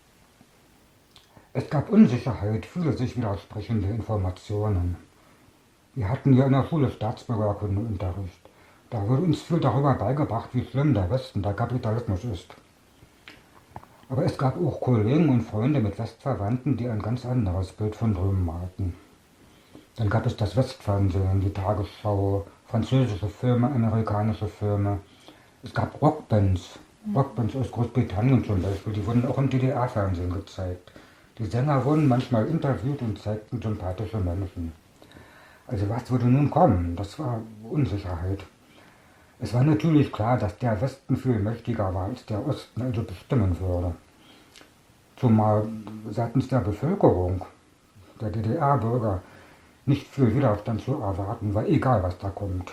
Es gab Unsicherheit, viele sich widersprechende Informationen. Wir hatten ja in der Schule Staatsbürgerkundeunterricht. Da wurde uns viel darüber beigebracht, wie schlimm der Westen, der Kapitalismus ist. Aber es gab auch Kollegen und Freunde mit Westverwandten, die ein ganz anderes Bild von drüben malten. Dann gab es das Westfernsehen, die Tagesschau, französische Filme, amerikanische Filme. Es gab Rockbands, Rockbands aus Großbritannien zum Beispiel, die wurden auch im D D R-Fernsehen gezeigt. Die Sänger wurden manchmal interviewt und zeigten sympathische Menschen. Also was würde nun kommen? Das war Unsicherheit. Es war natürlich klar, dass der Westen viel mächtiger war als der Osten, also bestimmen würde. Zumal seitens der Bevölkerung, der D D R-Bürger, nicht viel Widerstand zu erwarten war, egal was da kommt.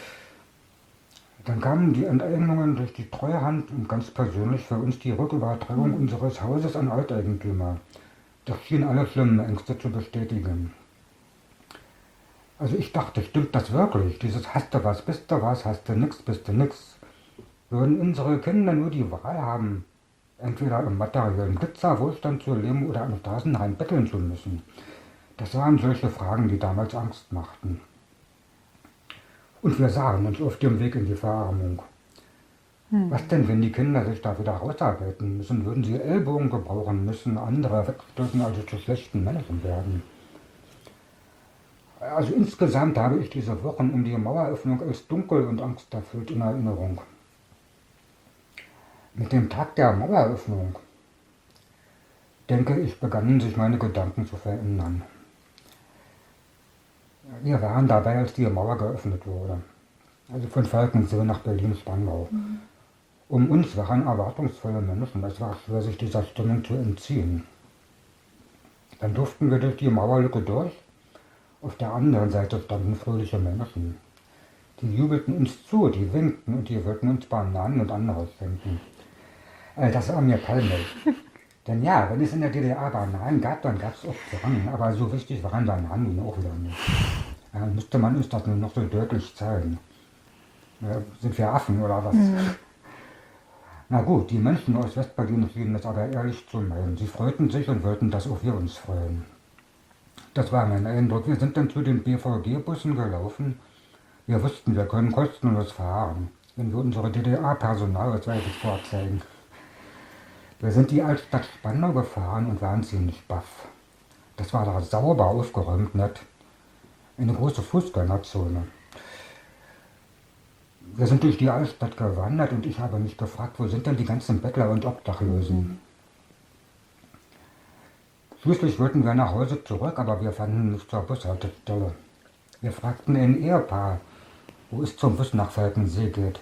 Dann kamen die Enteignungen durch die Treuhand und ganz persönlich für uns die Rückübertragung unseres Hauses an Alteigentümer. Das schien alle schlimmen Ängste zu bestätigen. Also ich dachte, stimmt das wirklich? Dieses hast du was, bist du was, hast du nix, bist du nix. Würden unsere Kinder nur die Wahl haben, entweder im materiellen Glitzerwohlstand zu leben oder am Straßenrand betteln zu müssen? Das waren solche Fragen, die damals Angst machten. Und wir sahen uns auf dem Weg in die Verarmung. Hm. Was denn, wenn die Kinder sich da wieder rausarbeiten müssen? Würden sie Ellbogen gebrauchen müssen, andere wegstürzen, also zu schlechten Menschen werden? Also insgesamt habe ich diese Wochen um die Maueröffnung als dunkel und angsterfüllt in Erinnerung. Mit dem Tag der Maueröffnung, denke ich, begannen sich meine Gedanken zu verändern. Wir waren dabei, als die Mauer geöffnet wurde, also von Falkensee nach Berlin-Spandau. Mhm. Um uns waren erwartungsvolle Menschen, es war schwer, sich dieser Stimmung zu entziehen. Dann durften wir durch die Mauerlücke durch. Auf der anderen Seite standen fröhliche Menschen. Die jubelten uns zu, die winkten und die wollten uns Bananen und anderes schenken. Äh, das war mir peinlich. Denn ja, wenn es in der D D R Bananen gab, dann gab es auch Bananen, aber so wichtig waren Bananen nun auch wieder nicht. Äh, müsste man uns das nur noch so deutlich zeigen. Äh, sind wir Affen oder was? Mhm. Na gut, die Menschen aus Westberlin schienen es aber ehrlich zu meinen. Sie freuten sich und wollten, dass auch wir uns freuen. Das war mein Eindruck. Wir sind dann zu den B V G-Bussen gelaufen. Wir wussten, wir können kostenlos fahren, wenn wir unsere D D R-Personalausweise vorzeigen. Wir sind die Altstadt Spandau gefahren und waren ziemlich baff. Das war da sauber aufgeräumt, nett. Eine große Fußgängerzone. Wir sind durch die Altstadt gewandert und ich habe mich gefragt, wo sind denn die ganzen Bettler und Obdachlosen? Schließlich wollten wir nach Hause zurück, aber wir fanden nicht zur Bushaltestelle. Wir fragten ein Ehepaar, wo es zum Bus nach Falkensee geht.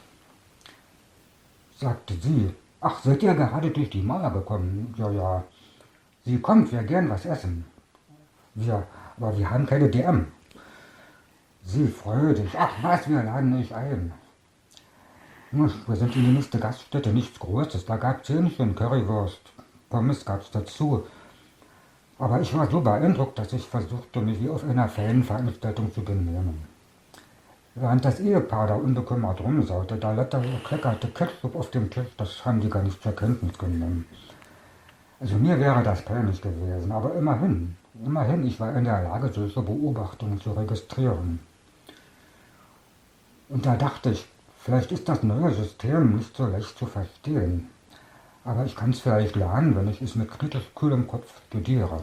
Sagte sie, ach, seid ihr gerade durch die Mauer gekommen? Ja, ja. Sie kommt, wir gern was essen. Wir, aber wir haben keine D M. Sie freudig, ach was, wir laden euch ein. Hm, Wir sind in die nächste Gaststätte, nichts Großes. Da gab's Hähnchen, Currywurst, Pommes gab's dazu. Aber ich war so beeindruckt, dass ich versuchte, mich wie auf einer Fanveranstaltung zu benehmen. Während das Ehepaar da unbekümmert rumsaute, da kleckerte Ketchup auf dem Tisch, das haben die gar nicht zur Kenntnis genommen. Also mir wäre das peinlich gewesen, aber immerhin, immerhin, ich war in der Lage, solche Beobachtungen zu registrieren. Und da dachte ich, vielleicht ist das neue System nicht so leicht zu verstehen. Aber ich kann es vielleicht lernen, wenn ich es mit kritisch kühlem Kopf studiere.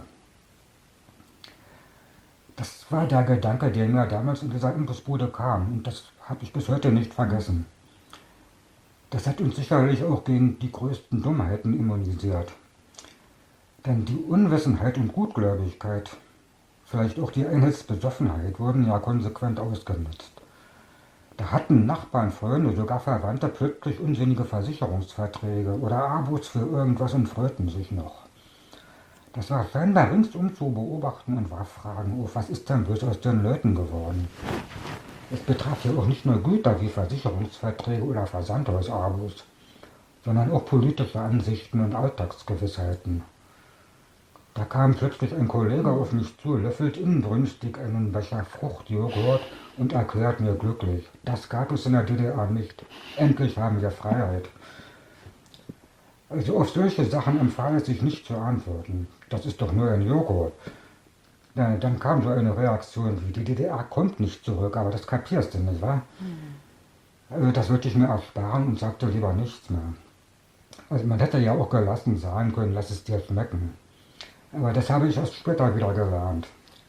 Das war der Gedanke, der mir damals in dieser Imbissbude kam, und das habe ich bis heute nicht vergessen. Das hat uns sicherlich auch gegen die größten Dummheiten immunisiert. Denn die Unwissenheit und Gutgläubigkeit, vielleicht auch die Einheitsbesoffenheit, wurden ja konsequent ausgenutzt. Da hatten Nachbarn, Freunde, sogar Verwandte plötzlich unsinnige Versicherungsverträge oder Abos für irgendwas und freuten sich noch. Das war scheinbar ringsum zu beobachten und warf Fragen auf, was ist denn bloß aus den Leuten geworden? Es betraf ja auch nicht nur Güter wie Versicherungsverträge oder Versandhausabos, sondern auch politische Ansichten und Alltagsgewissheiten. Da kam plötzlich ein Kollege auf mich zu, löffelt inbrünstig einen Becher Fruchtjoghurt und erklärt mir glücklich, das gab es in der D D R nicht. Endlich haben wir Freiheit. Also auf solche Sachen empfahl es sich nicht zu antworten. Das ist doch nur ein Joghurt. Ja, dann kam so eine Reaktion wie, die D D R kommt nicht zurück, aber das kapierst du nicht, wa? Also das würde ich mir ersparen und sagte lieber nichts mehr. Also man hätte ja auch gelassen sagen können, lass es dir schmecken. Aber das habe ich erst später wieder gelernt.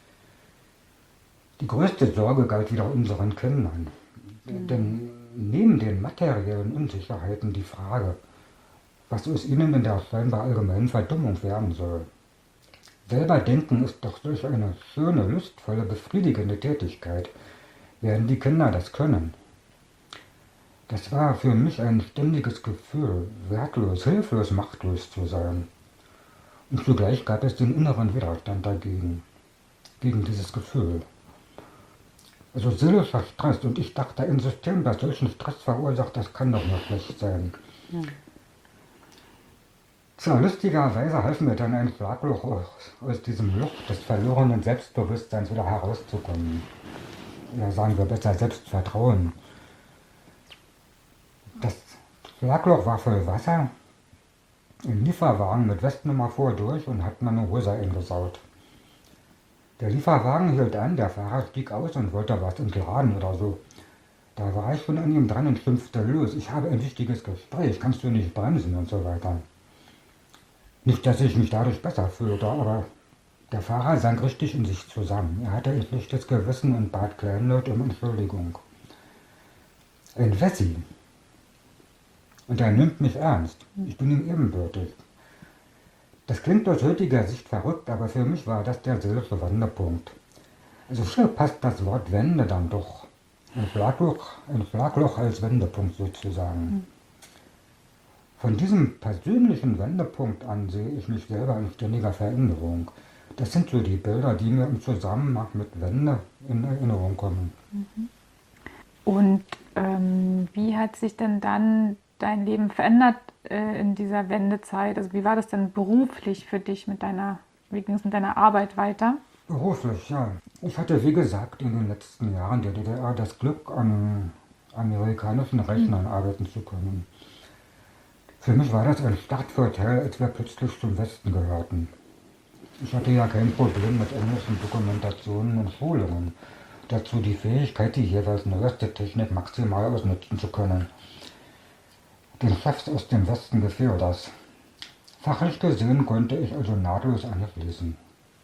Die größte Sorge galt wieder unseren Kindern. Mhm. Denn neben den materiellen Unsicherheiten die Frage, was aus ihnen in der scheinbar allgemeinen Verdummung werden soll. Selber denken ist doch solch eine schöne, lustvolle, befriedigende Tätigkeit. Werden die Kinder das können? Das war für mich ein ständiges Gefühl, wertlos, hilflos, machtlos zu sein. Und zugleich gab es den inneren Widerstand dagegen, gegen dieses Gefühl. Also seelischer Stress, und ich dachte, ein System, das solchen Stress verursacht, das kann doch nur schlecht sein. Ja. Tja, lustigerweise half mir dann ein Schlagloch aus, aus diesem Loch des verlorenen Selbstbewusstseins wieder herauszukommen. Oder sagen wir besser Selbstvertrauen. Das Schlagloch war voll Wasser. Ein Lieferwagen mit Westnummer fuhr durch und hat meine Hose eingesaut. Der Lieferwagen hielt an, der Fahrer stieg aus und wollte was entladen oder so. Da war ich schon an ihm dran und schimpfte los. Ich habe ein wichtiges Gespräch, kannst du nicht bremsen und so weiter. Nicht, dass ich mich dadurch besser fühlte, aber der Fahrer sank richtig in sich zusammen. Er hatte ein schlechtes Gewissen und bat kleinlaut um Entschuldigung. Ein Wessi. Und er nimmt mich ernst. Ich bin ihm ebenbürtig. Das klingt aus heutiger Sicht verrückt, aber für mich war das der seelische Wendepunkt. Also hier passt das Wort Wende dann doch. Ein Schlagloch, ein Schlagloch als Wendepunkt sozusagen. Von diesem persönlichen Wendepunkt an sehe ich mich selber in ständiger Veränderung. Das sind so die Bilder, die mir im Zusammenhang mit Wende in Erinnerung kommen. Und ähm, wie hat sich denn dann dein Leben verändert äh, in dieser Wendezeit? Also wie war das denn beruflich für dich mit deiner, wie ging es mit deiner Arbeit weiter? Beruflich, ja. Ich hatte, wie gesagt, in den letzten Jahren der D D R das Glück, an amerikanischen Rechnern arbeiten zu können. Für mich war das ein Startvorteil, als wir plötzlich zum Westen gehörten. Ich hatte ja kein Problem mit englischen Dokumentationen und Schulungen. Dazu die Fähigkeit, die jeweils neueste Technik maximal ausnutzen zu können. Den Chefs aus dem Westen gefiel das. Fachlich gesehen konnte ich also nahtlos anschließen.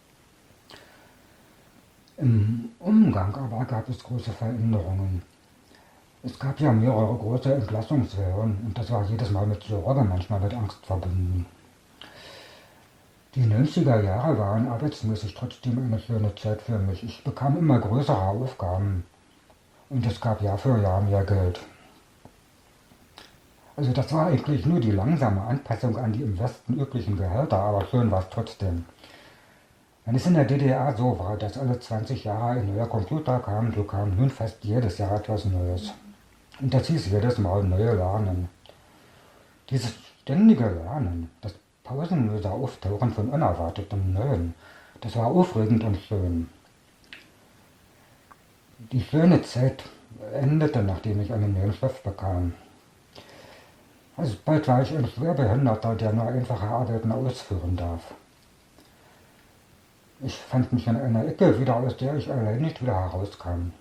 Im Umgang aber gab es große Veränderungen. Es gab ja mehrere große Entlassungswellen und das war jedes Mal mit Sorge, manchmal mit Angst verbunden. Die neunziger Jahre waren arbeitsmäßig trotzdem eine schöne Zeit für mich. Ich bekam immer größere Aufgaben und es gab Jahr für Jahr mehr Geld. Also das war eigentlich nur die langsame Anpassung an die im Westen üblichen Gehälter, aber schön war es trotzdem. Wenn es in der D D R so war, dass alle zwanzig Jahre ein neuer Computer kam, so kam nun fast jedes Jahr etwas Neues. Und das hieß jedes Mal neue Lernen. Dieses ständige Lernen, das pausenlose Auftauchen von unerwartetem Neuem, das war aufregend und schön. Die schöne Zeit endete, nachdem ich einen neuen Chef bekam. Also bald war ich ein Schwerbehinderter, der nur einfache Arbeiten ausführen darf. Ich fand mich in einer Ecke wieder, aus der ich allein nicht wieder herauskam.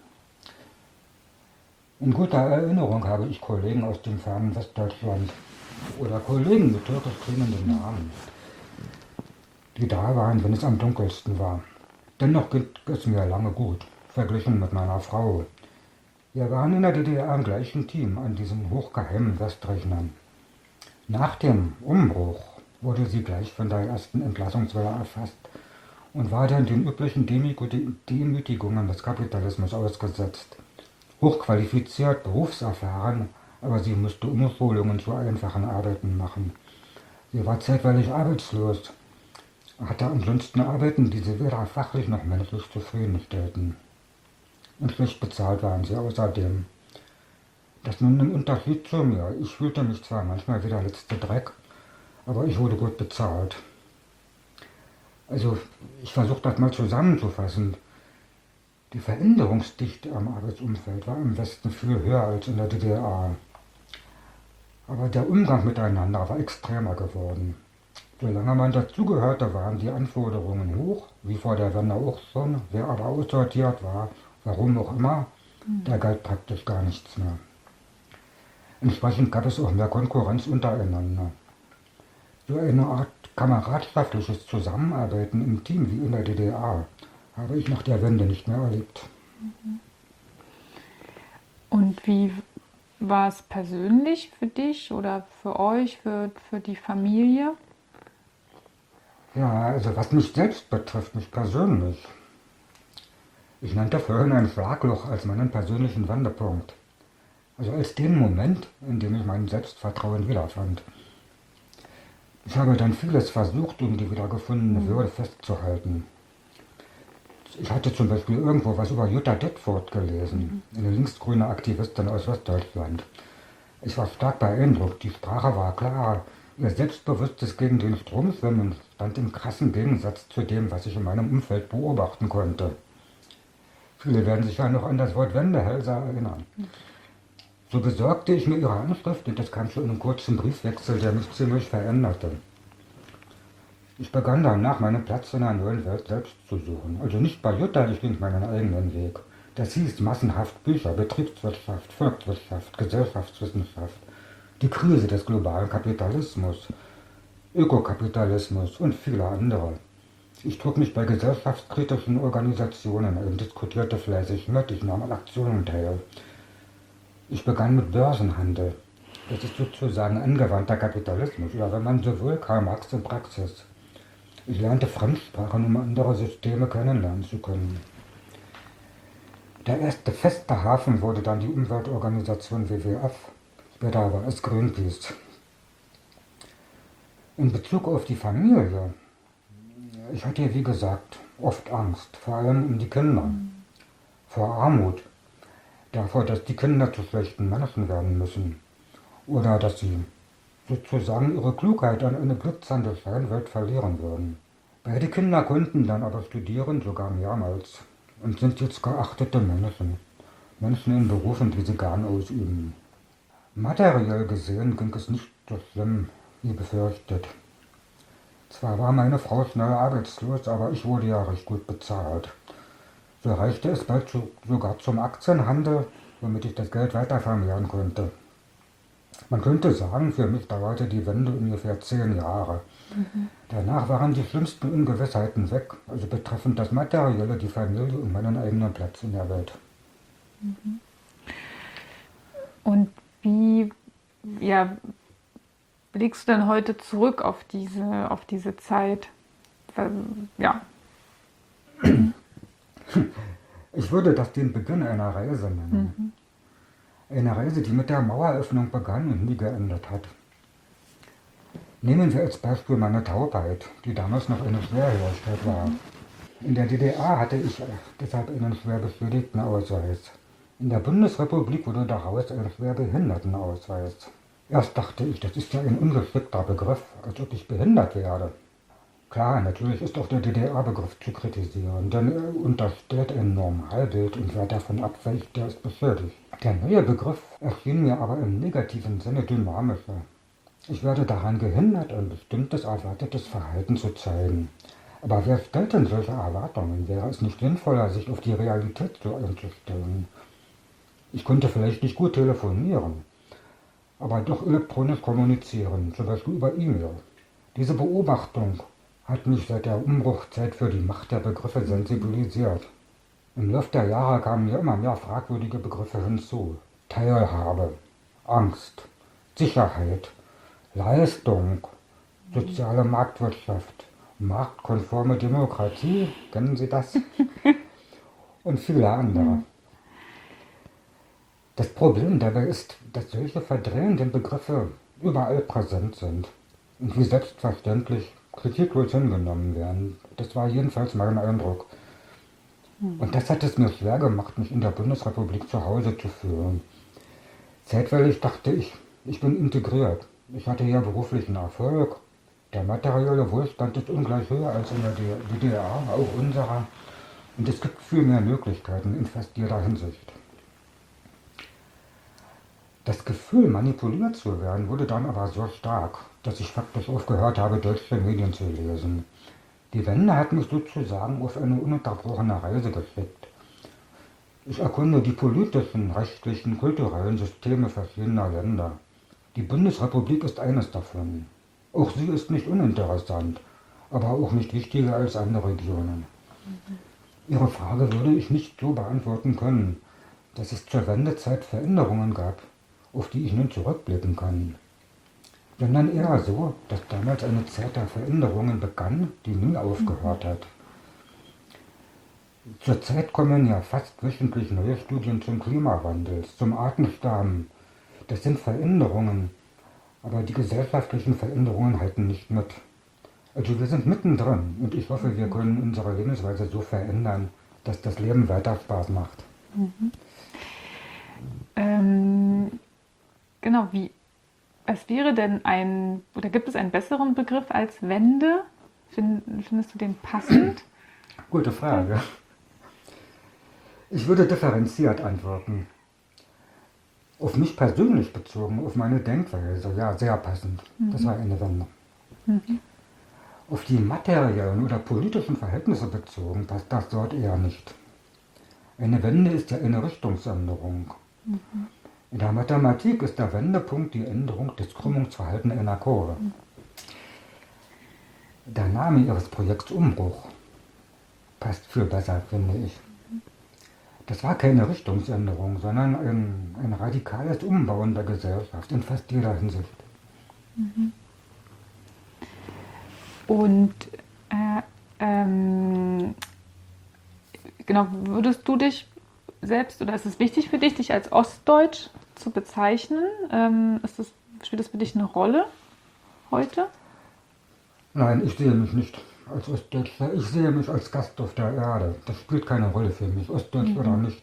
In guter Erinnerung habe ich Kollegen aus dem fernen Westdeutschland oder Kollegen mit türkisch klingenden Namen, die da waren, wenn es am dunkelsten war. Dennoch ging es mir lange gut, verglichen mit meiner Frau. Wir waren in der D D R im gleichen Team an diesen hochgeheimen Westrechnern. Nach dem Umbruch wurde sie gleich von der ersten Entlassungswelle erfasst und war dann den üblichen Demütigungen des Kapitalismus ausgesetzt. Hochqualifiziert, berufserfahren, aber sie musste Umschulungen zu einfachen Arbeiten machen. Sie war zeitweilig arbeitslos, hatte ansonsten Arbeiten, die sie weder fachlich noch menschlich zufriedenstellten. Und schlecht bezahlt waren sie außerdem. Das nun im Unterschied zu mir. Ich fühlte mich zwar manchmal wie der letzte Dreck, aber ich wurde gut bezahlt. Also ich versuche das mal zusammenzufassen. Die Veränderungsdichte am Arbeitsumfeld war im Westen viel höher als in der D D R. Aber der Umgang miteinander war extremer geworden. Solange man dazugehörte, waren die Anforderungen hoch, wie vor der Wende auch schon. Wer aber aussortiert war, warum auch immer, da galt praktisch gar nichts mehr. Entsprechend gab es auch mehr Konkurrenz untereinander. So eine Art kameradschaftliches Zusammenarbeiten im Team wie in der D D R habe ich nach der Wende nicht mehr erlebt. Und wie war es persönlich für dich oder für euch, für, für die Familie? Ja, also was mich selbst betrifft, mich persönlich. Ich nannte vorhin ein Schlagloch als meinen persönlichen Wendepunkt. Also als den Moment, in dem ich mein Selbstvertrauen wiederfand. Ich habe dann vieles versucht, um die wiedergefundene Würde festzuhalten. Ich hatte zum Beispiel irgendwo was über Jutta Detford gelesen, eine linksgrüne Aktivistin aus Westdeutschland. Ich war stark beeindruckt, die Sprache war klar, ihr Selbstbewusstes gegen den Strom schwimmen stand im krassen Gegensatz zu dem, was ich in meinem Umfeld beobachten konnte. Viele werden sich ja noch an das Wort Wendehälse erinnern. So besorgte ich mir ihre Anschrift und das kam zu einem kurzen Briefwechsel, der mich ziemlich veränderte. Ich begann dann nach meinem Platz in der neuen Welt selbst zu suchen. Also nicht bei Jutta, ich ging meinen eigenen Weg. Das hieß massenhaft Bücher, Betriebswirtschaft, Volkswirtschaft, Gesellschaftswissenschaft, die Krise des globalen Kapitalismus, Ökokapitalismus und viele andere. Ich trug mich bei gesellschaftskritischen Organisationen ein, diskutierte fleißig mit, ich nahm an Aktionen teil. Ich begann mit Börsenhandel. Das ist sozusagen angewandter Kapitalismus, oder wenn man so will, Karl Marx in Praxis. Ich lernte Fremdsprachen, um andere Systeme kennenlernen zu können. Der erste feste Hafen wurde dann die Umweltorganisation W W F, später war es Greenpeace. In Bezug auf die Familie, ich hatte wie gesagt oft Angst, vor allem um die Kinder, vor Armut, davor, dass die Kinder zu schlechten Menschen werden müssen oder dass sie sozusagen ihre Klugheit an eine glitzernde Scheinwelt verlieren würden. Beide Kinder konnten dann aber studieren, sogar mehrmals, und sind jetzt geachtete Menschen, Menschen in Berufen, die sie gern ausüben. Materiell gesehen ging es nicht so schlimm, wie befürchtet. Zwar war meine Frau schnell arbeitslos, aber ich wurde ja recht gut bezahlt. So reichte es bald zu, sogar zum Aktienhandel, womit ich das Geld weiter vermehren konnte. Man könnte sagen, für mich dauerte die Wende ungefähr zehn Jahre. Mhm. Danach waren die schlimmsten Ungewissheiten weg, also betreffend das Materielle, die Familie und meinen eigenen Platz in der Welt. Mhm. Und wie ja, blickst du denn heute zurück auf diese, auf diese Zeit? Ja. Ich würde das den Beginn einer Reise nennen. Mhm. Eine Reise, die mit der Maueröffnung begann und nie geendet hat. Nehmen wir als Beispiel meine Taubheit, die damals noch eine Schwerhörigkeit war. In der D D R hatte ich deshalb einen schwer beschädigten Ausweis. In der Bundesrepublik wurde daraus ein Schwerbehindertenausweis. Erst dachte ich, das ist ja ein ungeschickter Begriff, als ob ich behindert werde. Klar, natürlich ist auch der D D R-Begriff zu kritisieren, denn er unterstellt ein Normalbild und wer davon abweicht, der ist beschädigt. Der neue Begriff erschien mir aber im negativen Sinne dynamischer. Ich werde daran gehindert, ein bestimmtes erwartetes Verhalten zu zeigen. Aber wer stellt denn solche Erwartungen? Wäre es nicht sinnvoller, sich auf die Realität so einzustellen? Ich konnte vielleicht nicht gut telefonieren, aber doch elektronisch kommunizieren, zum Beispiel über E-Mail. Diese Beobachtung hat mich seit der Umbruchzeit für die Macht der Begriffe sensibilisiert. Im Laufe der Jahre kamen mir immer mehr fragwürdige Begriffe hinzu. Teilhabe, Angst, Sicherheit, Leistung, soziale Marktwirtschaft, marktkonforme Demokratie, kennen Sie das? Und viele andere. Das Problem dabei ist, dass solche verdrehenden Begriffe überall präsent sind und wie selbstverständlich kritiklos hingenommen werden. Das war jedenfalls mein Eindruck. Und das hat es mir schwer gemacht, mich in der Bundesrepublik zu Hause zu fühlen. Zeitweilig dachte ich, ich bin integriert. Ich hatte ja beruflichen Erfolg. Der materielle Wohlstand ist ungleich höher als in der D D R, auch unserer. Und es gibt viel mehr Möglichkeiten in fast jeder Hinsicht. Das Gefühl, manipuliert zu werden, wurde dann aber so stark, dass ich faktisch aufgehört habe, deutsche Medien zu lesen. Die Wende hat mich sozusagen auf eine ununterbrochene Reise geschickt. Ich erkunde die politischen, rechtlichen, kulturellen Systeme verschiedener Länder. Die Bundesrepublik ist eines davon. Auch sie ist nicht uninteressant, aber auch nicht wichtiger als andere Regionen. Ihre Frage würde ich nicht so beantworten können, dass es zur Wendezeit Veränderungen gab, auf die ich nun zurückblicken kann. Sondern eher so, dass damals eine Zeit der Veränderungen begann, die nie aufgehört hat. Zurzeit kommen ja fast wöchentlich neue Studien zum Klimawandel, zum Artensterben. Das sind Veränderungen, aber die gesellschaftlichen Veränderungen halten nicht mit. Also wir sind mittendrin und ich hoffe, wir können unsere Lebensweise so verändern, dass das Leben weiter Spaß macht. Mhm. Ähm, genau, wie, was wäre denn ein, oder gibt es einen besseren Begriff als Wende? Find, findest du den passend? Gute Frage. Ich würde differenziert antworten. Auf mich persönlich bezogen, auf meine Denkweise, ja, sehr passend. Mhm. Das war eine Wende. Mhm. Auf die materiellen oder politischen Verhältnisse bezogen passt das dort eher nicht. Eine Wende ist ja eine Richtungsänderung. Mhm. In der Mathematik ist der Wendepunkt die Änderung des Krümmungsverhaltens einer Kurve. Mhm. Der Name ihres Projekts Umbruch passt viel besser, finde ich. Das war keine Richtungsänderung, sondern ein, ein radikales Umbauen der Gesellschaft in fast jeder Hinsicht. Mhm. Und äh, ähm, genau, würdest du dich selbst, oder ist es wichtig für dich, dich als Ostdeutsch zu bezeichnen? Ähm, ist das, spielt das für dich eine Rolle heute? Nein, ich sehe mich nicht als Ostdeutscher. Ich sehe mich als Gast auf der Erde. Das spielt keine Rolle für mich, Ostdeutsch mhm. oder nicht.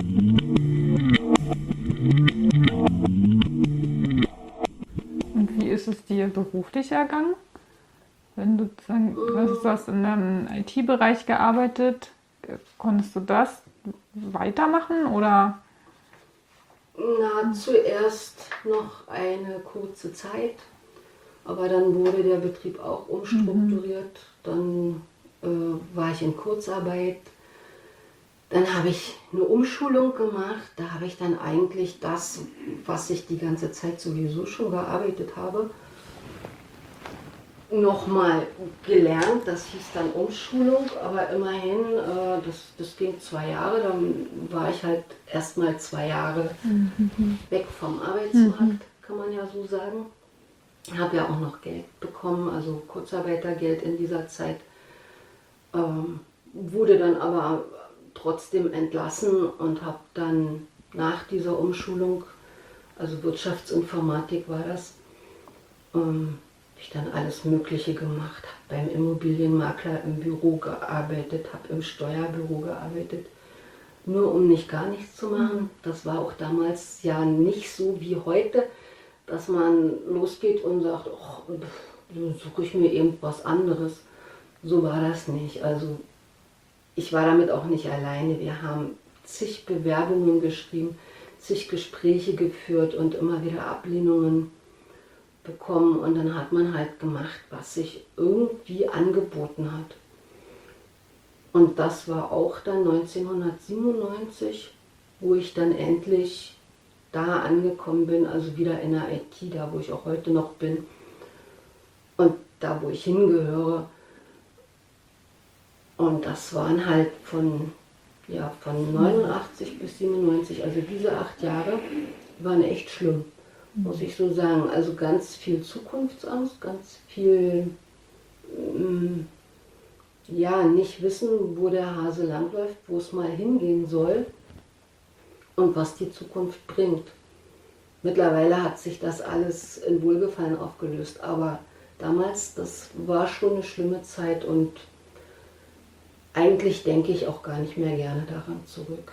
Und wie ist es dir beruflich ergangen? Wenn du sagen, du hast in einem I T-Bereich gearbeitet, konntest du das weitermachen oder? Na, zuerst noch eine kurze Zeit, aber dann wurde der Betrieb auch umstrukturiert. Mhm. Dann äh, war ich in Kurzarbeit. Dann habe ich eine Umschulung gemacht. Da habe ich dann eigentlich das, was ich die ganze Zeit sowieso schon gearbeitet habe, nochmal gelernt. Das hieß dann Umschulung, aber immerhin, äh, das, das ging zwei Jahre. Dann war ich halt erstmal zwei Jahre mhm. weg vom Arbeitsmarkt, mhm. kann man ja so sagen. Habe ja auch noch Geld bekommen, also Kurzarbeitergeld in dieser Zeit. Ähm, wurde dann aber trotzdem entlassen und habe dann nach dieser Umschulung, also Wirtschaftsinformatik war das, ähm, habe ich dann alles Mögliche gemacht. Habe beim Immobilienmakler im Büro gearbeitet, habe im Steuerbüro gearbeitet, nur um nicht gar nichts zu machen. Das war auch damals ja nicht so wie heute, dass man losgeht und sagt, oh, dann suche ich mir eben was anderes. So war das nicht. Also ich war damit auch nicht alleine. Wir haben zig Bewerbungen geschrieben, zig Gespräche geführt und immer wieder Ablehnungen bekommen. Und dann hat man halt gemacht, was sich irgendwie angeboten hat. Und das war auch dann neunzehnhundertsiebenundneunzig, wo ich dann endlich da angekommen bin, also wieder in der I T, da wo ich auch heute noch bin und da wo ich hingehöre. Und das waren halt von, ja, von neunundachtzig bis siebenundneunzig, also diese acht Jahre waren echt schlimm, muss ich so sagen. Also ganz viel Zukunftsangst, ganz viel, ähm, ja, nicht wissen, wo der Hase langläuft, wo es mal hingehen soll und was die Zukunft bringt. Mittlerweile hat sich das alles in Wohlgefallen aufgelöst, aber damals, das war schon eine schlimme Zeit und eigentlich denke ich auch gar nicht mehr gerne daran zurück.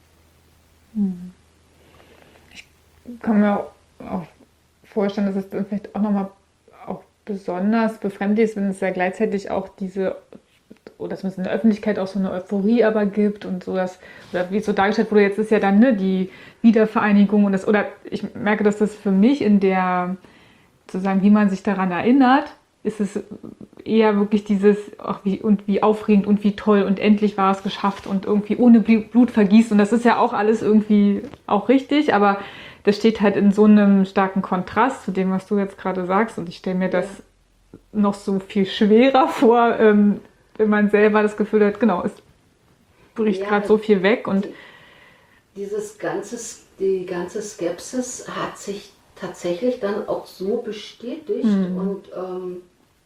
Ich kann mir auch vorstellen, dass es dann vielleicht auch nochmal auch besonders befremdlich ist, wenn es ja gleichzeitig auch diese, oder zumindest in der Öffentlichkeit auch so eine Euphorie aber gibt und so, dass, oder wie es so dargestellt wurde, jetzt ist ja dann ne, die Wiedervereinigung und das, oder ich merke, dass das für mich in der, sozusagen, wie man sich daran erinnert, ist es eher wirklich dieses, ach wie, und wie aufregend und wie toll und endlich war es geschafft und irgendwie ohne Blut vergießt und das ist ja auch alles irgendwie auch richtig, aber das steht halt in so einem starken Kontrast zu dem, was du jetzt gerade sagst und ich stelle mir das ja. noch so viel schwerer vor, ähm, wenn man selber das Gefühl hat, genau, es bricht ja, gerade so viel weg und dieses ganze, die ganze Skepsis hat sich tatsächlich dann auch so bestätigt mhm. und ähm,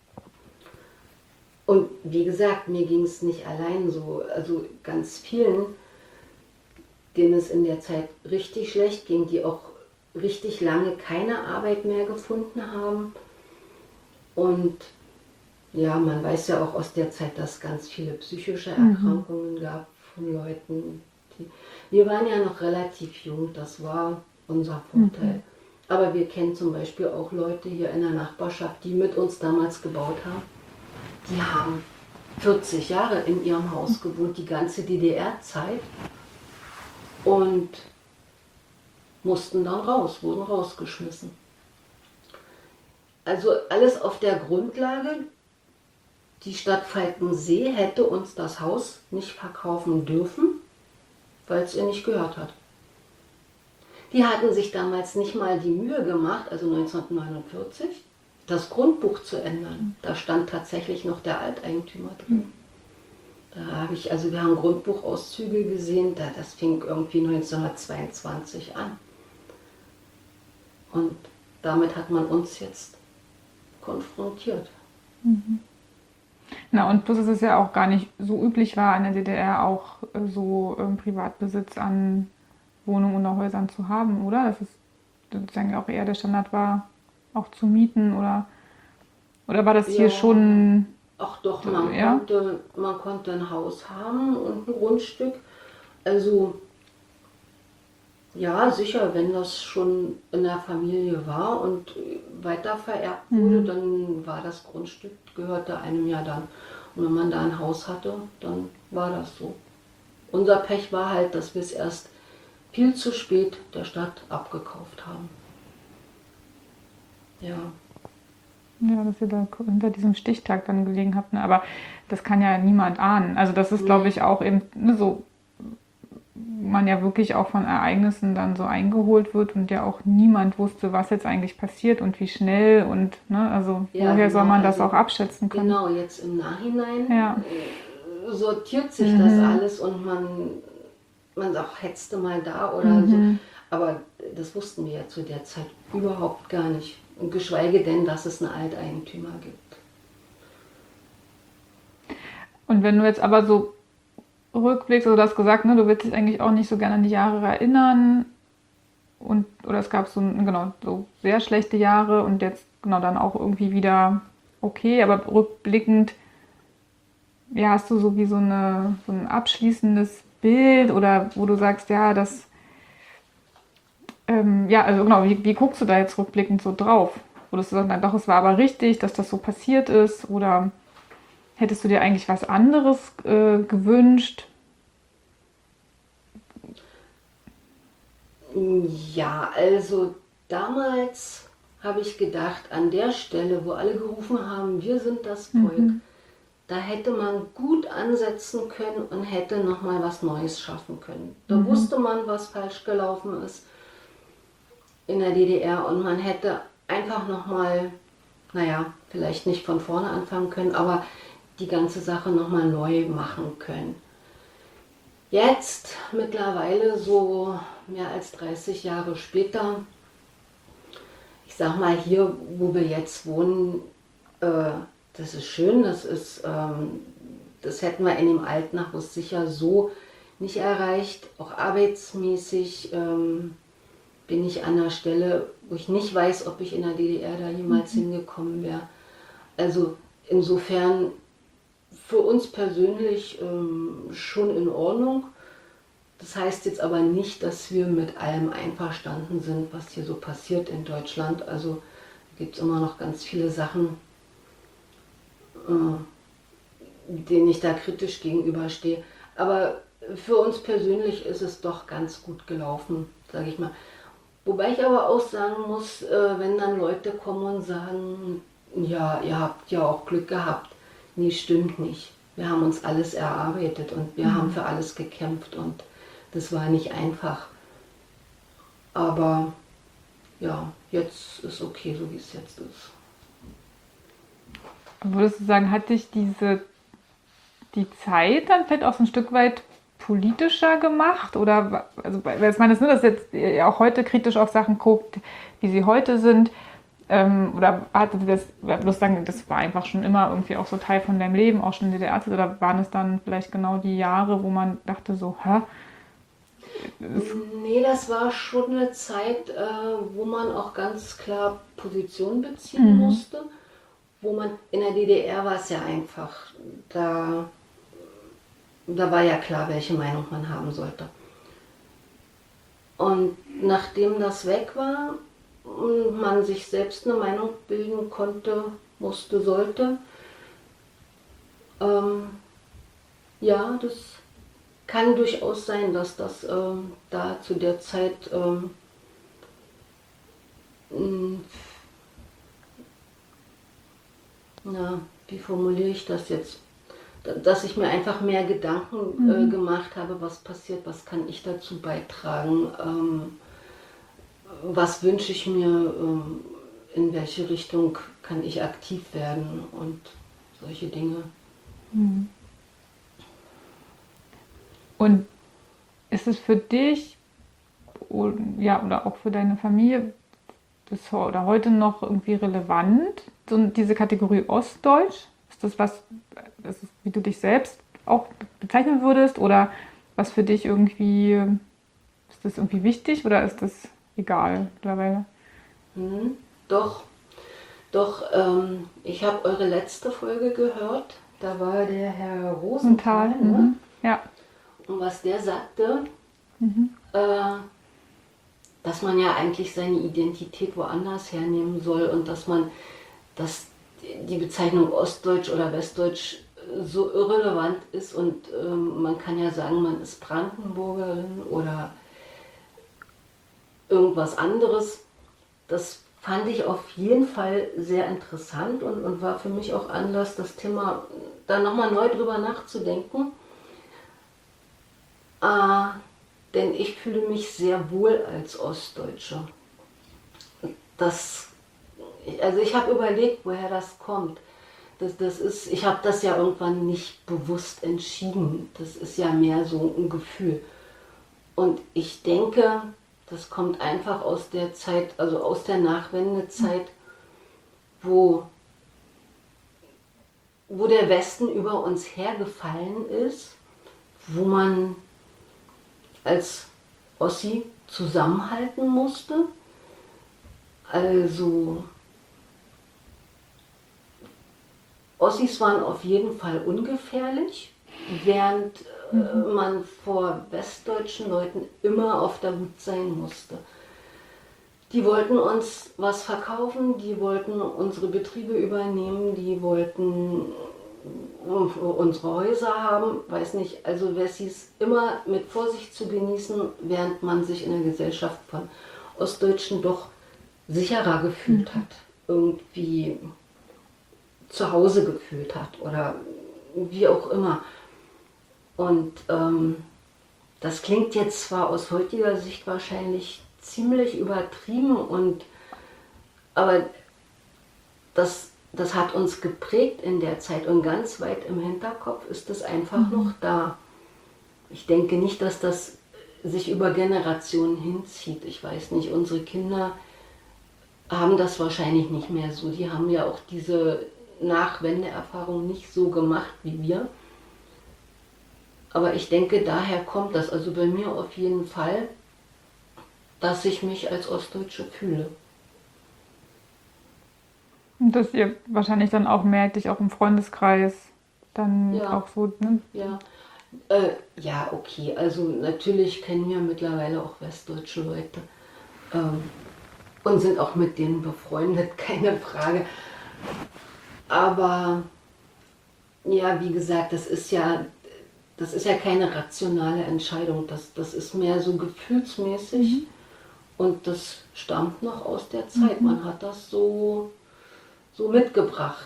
und wie gesagt, mir ging es nicht allein so, also ganz vielen, denen es in der Zeit richtig schlecht ging, die auch richtig lange keine Arbeit mehr gefunden haben. Und ja, man weiß ja auch aus der Zeit, dass es ganz viele psychische Erkrankungen mhm. gab von Leuten. Die, wir waren ja noch relativ jung, das war unser Vorteil. Mhm. Aber wir kennen zum Beispiel auch Leute hier in der Nachbarschaft, die mit uns damals gebaut haben. Die haben vierzig Jahre in ihrem Haus gewohnt, die ganze D D R-Zeit und mussten dann raus, wurden rausgeschmissen. Also alles auf der Grundlage, die Stadt Falkensee hätte uns das Haus nicht verkaufen dürfen, weil es ihr nicht gehört hat. Die hatten sich damals nicht mal die Mühe gemacht, also neunzehnhundertneunundvierzig, das Grundbuch zu ändern. Da stand tatsächlich noch der Alteigentümer drin. Da habe ich, also wir haben Grundbuchauszüge gesehen, da, das fing irgendwie neunzehnhundertzweiundzwanzig an. Und damit hat man uns jetzt konfrontiert. Mhm. Na und plus ist es ja auch gar nicht so üblich war, in der D D R auch so ähm, Privatbesitz an Wohnungen oder Häusern zu haben, oder? Dass es sozusagen auch eher der Standard war, auch zu mieten oder oder war das ja. hier schon? Ach doch, man, ja? konnte, man konnte ein Haus haben und ein Grundstück. Also ja, sicher, wenn das schon in der Familie war und weiter vererbt wurde, mhm. dann war das Grundstück, gehörte einem ja dann. Und wenn man da ein Haus hatte, dann war das so. Unser Pech war halt, dass wir es erst viel zu spät der Stadt abgekauft haben. Ja. Ja, dass ihr da hinter diesem Stichtag dann gelegen habt. Ne? Aber das kann ja niemand ahnen. Also das ist, glaube ich, auch eben ne, so, man ja wirklich auch von Ereignissen dann so eingeholt wird und ja auch niemand wusste, was jetzt eigentlich passiert und wie schnell und ne, also ja, woher genau, soll man das also, auch abschätzen können? Genau, jetzt im Nachhinein ja. sortiert sich mhm. das alles und man, man sagt, hättest du mal da oder mhm. so. Aber das wussten wir ja zu der Zeit überhaupt gar nicht. Und geschweige denn, dass es einen Alteigentümer gibt. Und wenn du jetzt aber so rückblickst, also du hast gesagt, ne, du willst dich eigentlich auch nicht so gerne an die Jahre erinnern und oder es gab so, genau, so sehr schlechte Jahre und jetzt genau dann auch irgendwie wieder okay, aber rückblickend, ja, hast du so wie so, eine, so ein abschließendes Bild oder wo du sagst, ja, das, ähm, ja, also genau, wie, wie guckst du da jetzt rückblickend so drauf? Würdest du sagen, na doch, es war aber richtig, dass das so passiert ist oder hättest du dir eigentlich was anderes äh, gewünscht? Ja, also damals habe ich gedacht, an der Stelle, wo alle gerufen haben, wir sind das Volk, Mhm. da hätte man gut ansetzen können und hätte nochmal was Neues schaffen können. Da Mhm. wusste man, was falsch gelaufen ist in der D D R und man hätte einfach nochmal, naja, vielleicht nicht von vorne anfangen können, aber die ganze Sache nochmal neu machen können. Jetzt, mittlerweile so mehr als dreißig Jahre später, ich sag mal hier, wo wir jetzt wohnen, äh, das ist schön, das ist, ähm, das hätten wir in dem Altnachwuchs sicher so nicht erreicht. Auch arbeitsmäßig ähm, bin ich an einer Stelle, wo ich nicht weiß, ob ich in der D D R da jemals hingekommen wäre. Also insofern für uns persönlich ähm, schon in Ordnung. Das heißt jetzt aber nicht, dass wir mit allem einverstanden sind, was hier so passiert in Deutschland. Also gibt es immer noch ganz viele Sachen, äh, denen ich da kritisch gegenüberstehe. Aber für uns persönlich ist es doch ganz gut gelaufen, sage ich mal. Wobei ich aber auch sagen muss, äh, wenn dann Leute kommen und sagen, ja, ihr habt ja auch Glück gehabt. Nee, stimmt nicht. Wir haben uns alles erarbeitet und wir Mhm. haben für alles gekämpft und das war nicht einfach. Aber ja, jetzt ist okay, so wie es jetzt ist. Würdest du sagen, hat dich diese die Zeit dann vielleicht auch so ein Stück weit politischer gemacht? Oder wa- also weil ich meine, das, ne, dass jetzt ihr auch heute kritisch auf Sachen guckt, wie sie heute sind. Ähm, oder hatte das, oder würdest du sagen, das war einfach schon immer irgendwie auch so Teil von deinem Leben, auch schon in der D D R? Oder waren es dann vielleicht genau die Jahre, wo man dachte so, hä? Nee, das war schon eine Zeit, äh, wo man auch ganz klar Position beziehen Mhm. musste. Wo man in der D D R war es ja einfach. Da, da war ja klar, welche Meinung man haben sollte. Und nachdem das weg war und man sich selbst eine Meinung bilden konnte, musste, sollte, ähm, ja, das kann durchaus sein, dass das ähm, da zu der Zeit, ähm, mh, na, wie formuliere ich das jetzt? Da- Dass ich mir einfach mehr Gedanken äh, Mhm. gemacht habe, was passiert, was kann ich dazu beitragen, ähm, was wünsche ich mir, ähm, in welche Richtung kann ich aktiv werden und solche Dinge. Und ist es für dich o- ja, oder auch für deine Familie bis ho- oder heute noch irgendwie relevant, so diese Kategorie Ostdeutsch? Ist das was, ist es, wie du dich selbst auch bezeichnen würdest? Oder was für dich irgendwie, ist das irgendwie wichtig oder ist das egal mittlerweile? Hm, doch, doch, ähm, ich habe eure letzte Folge gehört, da war der Herr Rosenthal, Mental. ne? Mhm. Ja. Und was der sagte, Mhm. äh, dass man ja eigentlich seine Identität woanders hernehmen soll und dass man, dass die Bezeichnung Ostdeutsch oder Westdeutsch äh, so irrelevant ist und ähm, man kann ja sagen, man ist Brandenburgerin oder irgendwas anderes. Das fand ich auf jeden Fall sehr interessant und, und war für mich auch Anlass, das Thema da nochmal neu drüber nachzudenken. Äh, denn ich fühle mich sehr wohl als Ostdeutsche. Das, also ich habe überlegt, woher das kommt. Das, das ist, ich habe das ja irgendwann nicht bewusst entschieden. Das ist ja mehr so ein Gefühl. Und ich denke, das kommt einfach aus der Zeit, also aus der Nachwendezeit, wo, wo der Westen über uns hergefallen ist, wo man als Ossi zusammenhalten musste. Also Ossis waren auf jeden Fall ungefährlich, während äh, man vor westdeutschen Leuten immer auf der Hut sein musste. Die wollten uns was verkaufen, die wollten unsere Betriebe übernehmen, die wollten unsere Häuser haben, weiß nicht, also Wessis immer mit Vorsicht zu genießen, während man sich in der Gesellschaft von Ostdeutschen doch sicherer gefühlt hat, irgendwie zu Hause gefühlt hat oder wie auch immer. Und ähm, das klingt jetzt zwar aus heutiger Sicht wahrscheinlich ziemlich übertrieben, und, aber das, das hat uns geprägt in der Zeit, und ganz weit im Hinterkopf ist das einfach mhm. noch da. Ich denke nicht, dass das sich über Generationen hinzieht. Ich weiß nicht, unsere Kinder haben das wahrscheinlich nicht mehr so. Die haben ja auch diese Nachwendeerfahrung nicht so gemacht wie wir. Aber ich denke, daher kommt das, also bei mir auf jeden Fall, dass ich mich als Ostdeutsche fühle. Und dass ihr wahrscheinlich dann auch merkt, ich auch im Freundeskreis dann Ja. auch so, ne? Ja. Äh, ja, okay, also natürlich kennen wir mittlerweile auch westdeutsche Leute ähm, und sind auch mit denen befreundet, keine Frage. Aber ja, wie gesagt, das ist ja, das ist ja keine rationale Entscheidung, das, das ist mehr so gefühlsmäßig mhm. und das stammt noch aus der Zeit. Mhm. Man hat das so, so mitgebracht.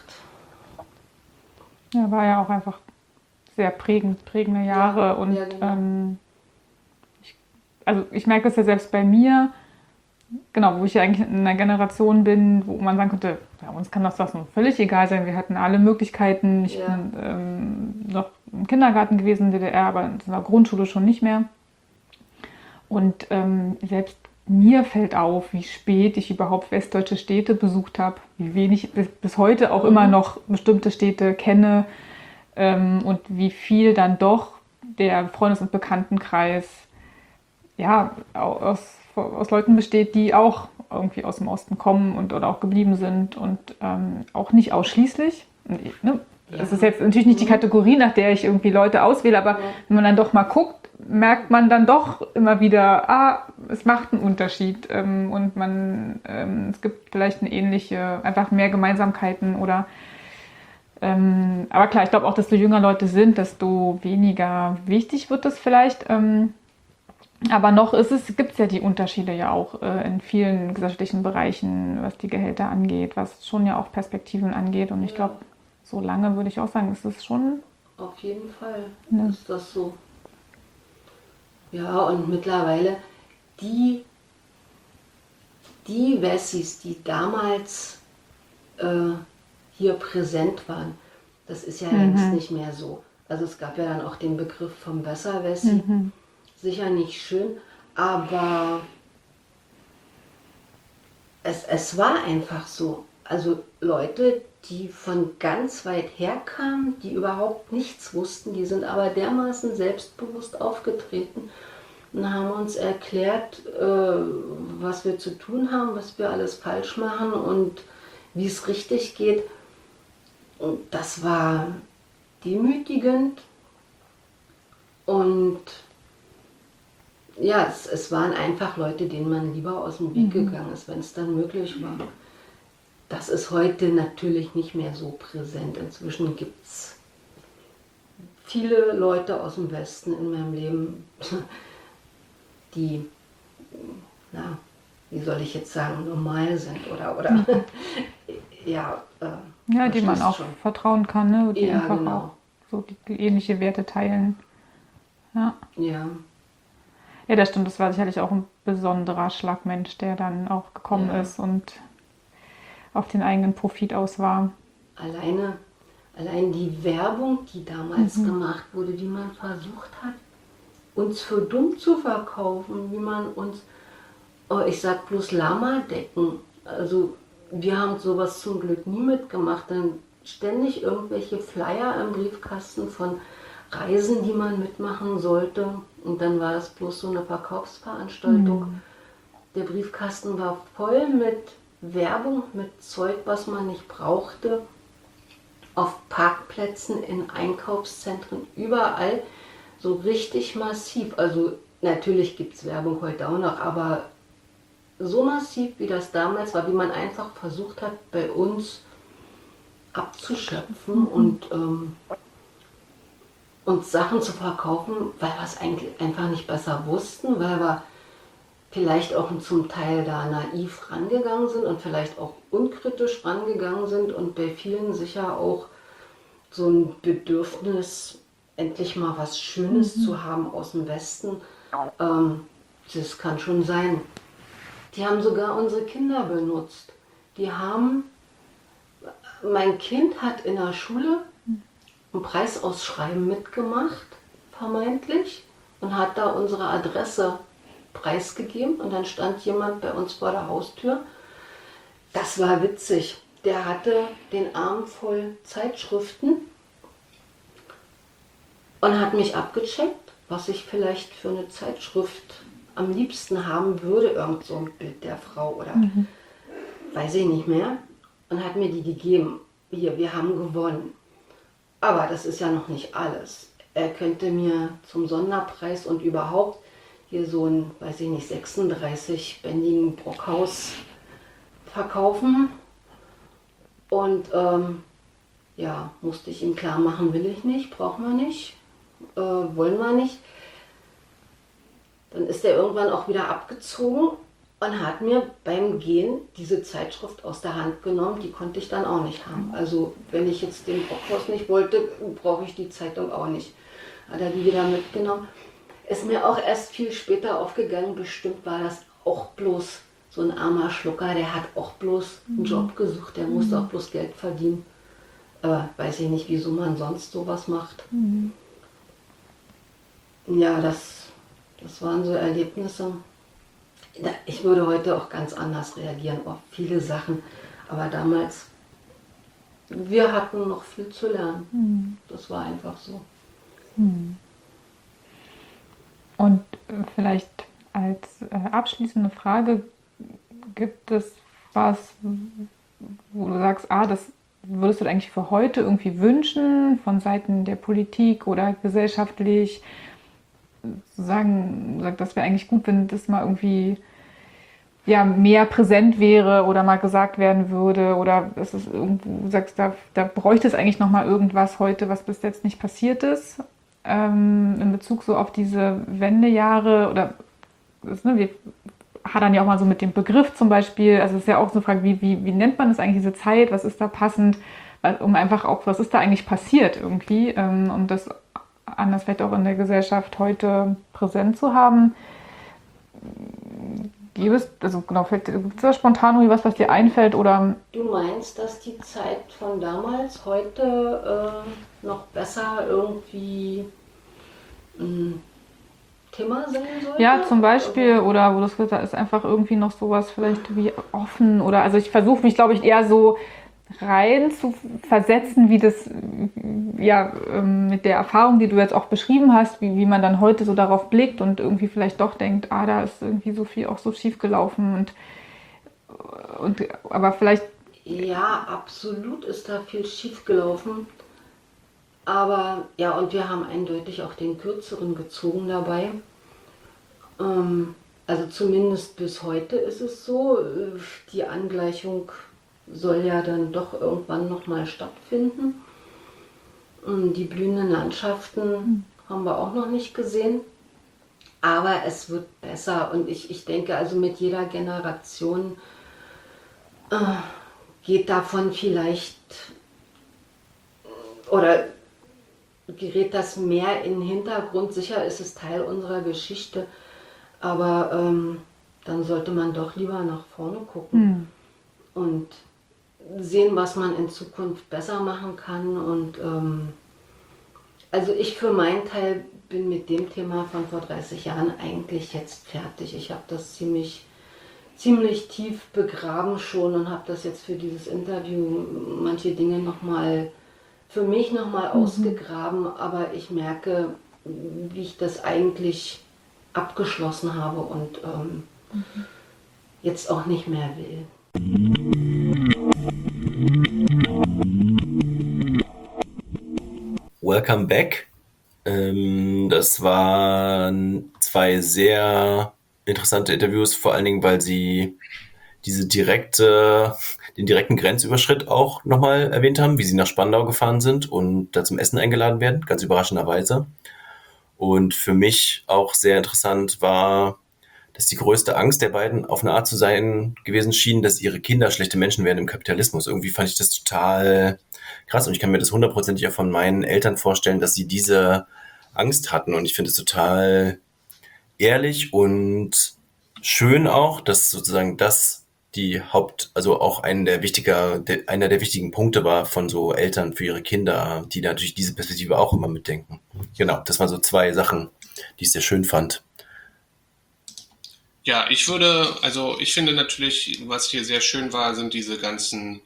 Ja, war ja auch einfach sehr prägend, prägende Jahre. Ja, und ja, genau. ähm, ich, also ich merke das ja selbst bei mir, genau, wo ich ja eigentlich in einer Generation bin, wo man sagen könnte, ja, uns kann das doch nun völlig egal sein. Wir hatten alle Möglichkeiten. Ich Ja. bin ähm, noch im Kindergarten gewesen in der D D R, aber in der Grundschule schon nicht mehr. Und ähm, selbst mir fällt auf, wie spät ich überhaupt westdeutsche Städte besucht habe, wie wenig bis, bis heute auch Mhm. immer noch bestimmte Städte kenne ähm, und wie viel dann doch der Freundes- und Bekanntenkreis ja, aus, aus Leuten besteht, die auch irgendwie aus dem Osten kommen und oder auch geblieben sind und ähm, auch nicht ausschließlich. Und, ne, Ja. das ist jetzt natürlich nicht die Kategorie, nach der ich irgendwie Leute auswähle, aber Ja. wenn man dann doch mal guckt, merkt man dann doch immer wieder, ah, es macht einen Unterschied ähm, und man, ähm, es gibt vielleicht eine ähnliche, einfach mehr Gemeinsamkeiten oder ähm, aber klar, ich glaube auch, desto jünger Leute sind, desto weniger wichtig wird es vielleicht. Ähm, aber noch ist es, gibt es ja die Unterschiede ja auch äh, in vielen gesellschaftlichen Bereichen, was die Gehälter angeht, was schon ja auch Perspektiven angeht. Und ich Ja. glaube, so lange würde ich auch sagen, ist es schon. Auf jeden Fall Ja. ist das so. Ja, und mittlerweile die, die Wessis, die damals äh, hier präsent waren, das ist ja Mhm. längst nicht mehr so. Also es gab ja dann auch den Begriff vom Besserwessi, Mhm. sicher nicht schön, aber es, es war einfach so. Also Leute, die von ganz weit her kamen, die überhaupt nichts wussten, die sind aber dermaßen selbstbewusst aufgetreten und haben uns erklärt, äh, was wir zu tun haben, was wir alles falsch machen und wie es richtig geht. Und das war demütigend und ja, es, es waren einfach Leute, denen man lieber aus dem Weg Mhm. gegangen ist, wenn es dann möglich war. Das ist heute natürlich nicht mehr so präsent. Inzwischen gibt es viele Leute aus dem Westen in meinem Leben, die, na, wie soll ich jetzt sagen, normal sind oder, oder ja, äh, Ja, die man verstehst auch schon. vertrauen kann, ne? Die Ja, einfach genau. auch so die, die ähnliche Werte teilen. Ja. Ja, Ja, das stimmt. Das war sicherlich auch ein besonderer Schlagmensch, der dann auch gekommen Ja. ist und auf den eigenen Profit aus war. alleine, allein die Werbung, die damals Mhm. gemacht wurde, wie man versucht hat, uns für dumm zu verkaufen, wie man uns, oh, ich sag bloß Lama-Decken, also wir haben sowas zum Glück nie mitgemacht, dann ständig irgendwelche Flyer im Briefkasten von Reisen, die man mitmachen sollte. Und dann war es bloß so eine Verkaufsveranstaltung. Mhm. Der Briefkasten war voll mit Werbung, mit Zeug, was man nicht brauchte. Auf Parkplätzen, in Einkaufszentren, überall so richtig massiv. Also natürlich gibt es Werbung heute auch noch, aber so massiv, wie das damals war, wie man einfach versucht hat, bei uns abzuschöpfen Mhm. und ähm, uns Sachen zu verkaufen, weil wir es eigentlich einfach nicht besser wussten, weil wir vielleicht auch zum Teil da naiv rangegangen sind und vielleicht auch unkritisch rangegangen sind und bei vielen sicher auch so ein Bedürfnis, endlich mal was Schönes Mhm. zu haben aus dem Westen. Ähm, das kann schon sein. Die haben sogar unsere Kinder benutzt. Die haben, mein Kind hat in der Schule ein Preisausschreiben mitgemacht, vermeintlich, und hat da unsere Adresse preisgegeben und dann stand jemand bei uns vor der Haustür. Das war witzig. Der hatte den Arm voll Zeitschriften und hat mich abgecheckt, was ich vielleicht für eine Zeitschrift am liebsten haben würde, irgend so ein Bild der Frau oder Mhm. weiß ich nicht mehr, und hat mir die gegeben. Hier, wir haben gewonnen. Aber das ist ja noch nicht alles. Er könnte mir zum Sonderpreis und überhaupt hier so ein, weiß ich nicht, sechsunddreißig-bändigen Brockhaus verkaufen. Und ähm, ja, musste ich ihm klar machen, will ich nicht, brauchen wir nicht, äh, wollen wir nicht. Dann ist er irgendwann auch wieder abgezogen und hat mir beim Gehen diese Zeitschrift aus der Hand genommen. Die konnte ich dann auch nicht haben. Also wenn ich jetzt den Brockhaus nicht wollte, brauche ich die Zeitung auch nicht. Hat er die wieder mitgenommen. Ist mir auch erst viel später aufgegangen, bestimmt war das auch bloß so ein armer Schlucker, der hat auch bloß einen Job gesucht, der musste auch bloß Geld verdienen. Äh, weiß ich nicht, wieso man sonst sowas macht. Mhm. Ja, das, das waren so Erlebnisse. Da- Ich würde heute auch ganz anders reagieren auf viele Sachen, aber damals, wir hatten noch viel zu lernen. Mhm. Das war einfach so. Mhm. Und äh, vielleicht als äh, abschließende Frage, gibt es was, wo du sagst, ah, das würdest du dir eigentlich für heute irgendwie wünschen, von Seiten der Politik oder gesellschaftlich, zu sagen, sagt, das wäre eigentlich gut, wenn das mal irgendwie ja, mehr präsent wäre oder mal gesagt werden würde, oder es ist irgendwo, du sagst, da, da bräuchte es eigentlich noch mal irgendwas heute, was bis jetzt nicht passiert ist, ähm, in Bezug so auf diese Wendejahre, oder das, ne, wir hadern ja auch mal so mit dem Begriff zum Beispiel, also es ist ja auch so eine Frage, wie, wie, wie nennt man das eigentlich, diese Zeit, was ist da passend, weil, um einfach auch, was ist da eigentlich passiert irgendwie, ähm, um das anders vielleicht auch in der Gesellschaft heute präsent zu haben. Gibt es, also genau, gibt es da spontan irgendwie was, was dir einfällt, oder? Du meinst, dass die Zeit von damals heute äh, noch besser irgendwie ein Thema sein sollte? Ja, zum Beispiel, oder wo das da ist einfach irgendwie noch sowas vielleicht wie offen, oder, also ich versuche mich, glaube ich, eher so rein zu versetzen, wie das, ja, ähm, mit der Erfahrung, die du jetzt auch beschrieben hast, wie, wie man dann heute so darauf blickt und irgendwie vielleicht doch denkt, ah, da ist irgendwie so viel auch so schief gelaufen, und, und aber vielleicht, Ja, absolut ist da viel schief gelaufen. Aber ja, und wir haben eindeutig auch den Kürzeren gezogen dabei. Ähm, also zumindest bis heute ist es so. Äh, Die Angleichung soll ja dann doch irgendwann nochmal stattfinden. Ähm, Die blühenden Landschaften haben wir auch noch nicht gesehen. Aber es wird besser, und ich, ich denke, also mit jeder Generation äh, geht davon vielleicht oder gerät das mehr in den Hintergrund. Sicher ist es Teil unserer Geschichte, aber ähm, dann sollte man doch lieber nach vorne gucken hm, und sehen, was man in Zukunft besser machen kann. Und ähm, also ich für meinen Teil bin mit dem Thema von vor dreißig Jahren eigentlich jetzt fertig. Ich habe das ziemlich, ziemlich tief begraben schon und habe das jetzt für dieses Interview manche Dinge nochmal für mich nochmal Mhm. ausgegraben, aber ich merke, wie ich das eigentlich abgeschlossen habe und ähm, jetzt auch nicht mehr will. Welcome back. Ähm, das waren zwei sehr interessante Interviews, vor allen Dingen, weil sie diese direkte, den direkten Grenzüberschritt auch nochmal erwähnt haben, wie sie nach Spandau gefahren sind und da zum Essen eingeladen werden, ganz überraschenderweise. Und für mich auch sehr interessant war, dass die größte Angst der beiden auf eine Art zu sein gewesen schien, dass ihre Kinder schlechte Menschen werden im Kapitalismus. Irgendwie fand ich das total krass und ich kann mir das hundertprozentig auch von meinen Eltern vorstellen, dass sie diese Angst hatten und ich finde es total ehrlich und schön auch, dass sozusagen das die Haupt, also auch einer der wichtiger, der, einer der wichtigen Punkte war von so Eltern für ihre Kinder, die natürlich diese Perspektive auch immer mitdenken. Genau, das waren so zwei Sachen, die ich sehr schön fand. Ja, ich würde, also ich finde natürlich, was hier sehr schön war, sind diese ganzen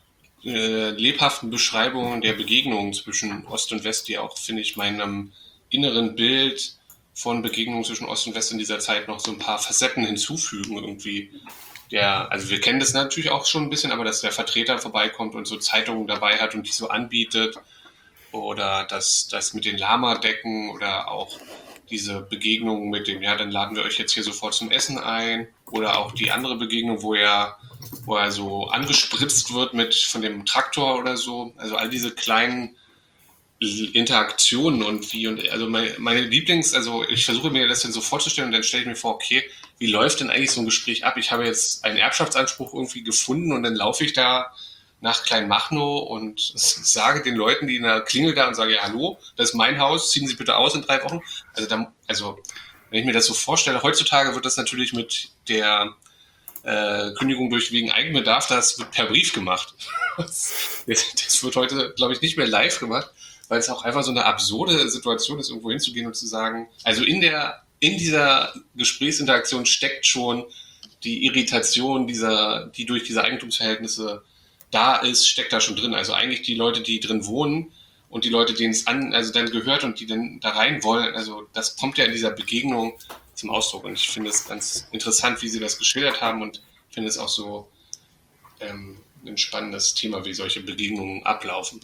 äh, lebhaften Beschreibungen der Begegnungen zwischen Ost und West, die auch, finde ich, meinem inneren Bild von Begegnungen zwischen Ost und West in dieser Zeit noch so ein paar Facetten hinzufügen irgendwie. Der, also wir kennen das natürlich auch schon ein bisschen, aber dass der Vertreter vorbeikommt und so Zeitungen dabei hat und die so anbietet oder das, das mit den Lama-Decken oder auch diese Begegnung mit dem, ja, dann laden wir euch jetzt hier sofort zum Essen ein oder auch die andere Begegnung, wo er, wo er so angespritzt wird mit von dem Traktor oder so. Also all diese kleinen Interaktionen und wie und also meine, meine Lieblings, also ich versuche mir das dann so vorzustellen und dann stelle ich mir vor, okay, wie läuft denn eigentlich so ein Gespräch ab? Ich habe jetzt einen Erbschaftsanspruch irgendwie gefunden und dann laufe ich da nach Kleinmachnow und sage den Leuten, die in der Klingel da und sage, ja, hallo, das ist mein Haus, ziehen Sie bitte aus in drei Wochen. Also, da, also wenn ich mir das so vorstelle, heutzutage wird das natürlich mit der äh, Kündigung durch wegen Eigenbedarf, das wird per Brief gemacht. Das, das wird heute, glaube ich, nicht mehr live gemacht, weil es auch einfach so eine absurde Situation ist, irgendwo hinzugehen und zu sagen, also in der in dieser Gesprächsinteraktion steckt schon die Irritation dieser, die durch diese Eigentumsverhältnisse da ist, steckt da schon drin. Also eigentlich die Leute, die drin wohnen und die Leute, denen es an, also dann gehört und die dann da rein wollen, also das kommt ja in dieser Begegnung zum Ausdruck. Und ich finde es ganz interessant, wie sie das geschildert haben und finde es auch so ähm, ein spannendes Thema, wie solche Begegnungen ablaufen.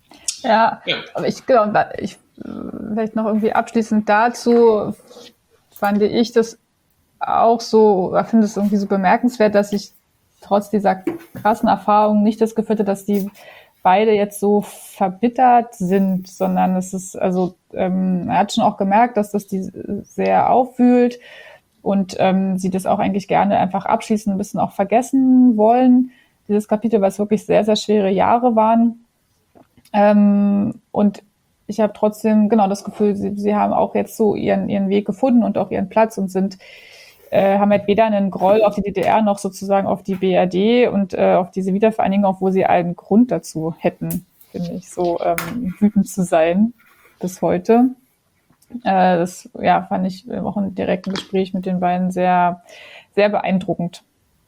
Ja, Ja. aber ich glaube, ich vielleicht noch irgendwie abschließend dazu fand ich das auch so, ich finde es irgendwie so bemerkenswert, dass ich trotz dieser krassen Erfahrung nicht das Gefühl hatte, dass die beide jetzt so verbittert sind, sondern es ist, also ähm, er hat schon auch gemerkt, dass das die sehr aufwühlt und ähm, sie das auch eigentlich gerne einfach abschließen, ein bisschen auch vergessen wollen, dieses Kapitel, weil es wirklich sehr, sehr schwere Jahre waren. Ähm, und ich habe trotzdem genau das Gefühl, sie, sie haben auch jetzt so ihren, ihren Weg gefunden und auch ihren Platz und sind äh, haben halt weder einen Groll auf die D D R noch sozusagen auf die B R D und äh, auf diese Wiedervereinigung, obwohl sie einen Grund dazu hätten, finde ich, so ähm, wütend zu sein bis heute. Äh, das ja, fand ich auch im direkten Gespräch mit den beiden sehr, sehr beeindruckend.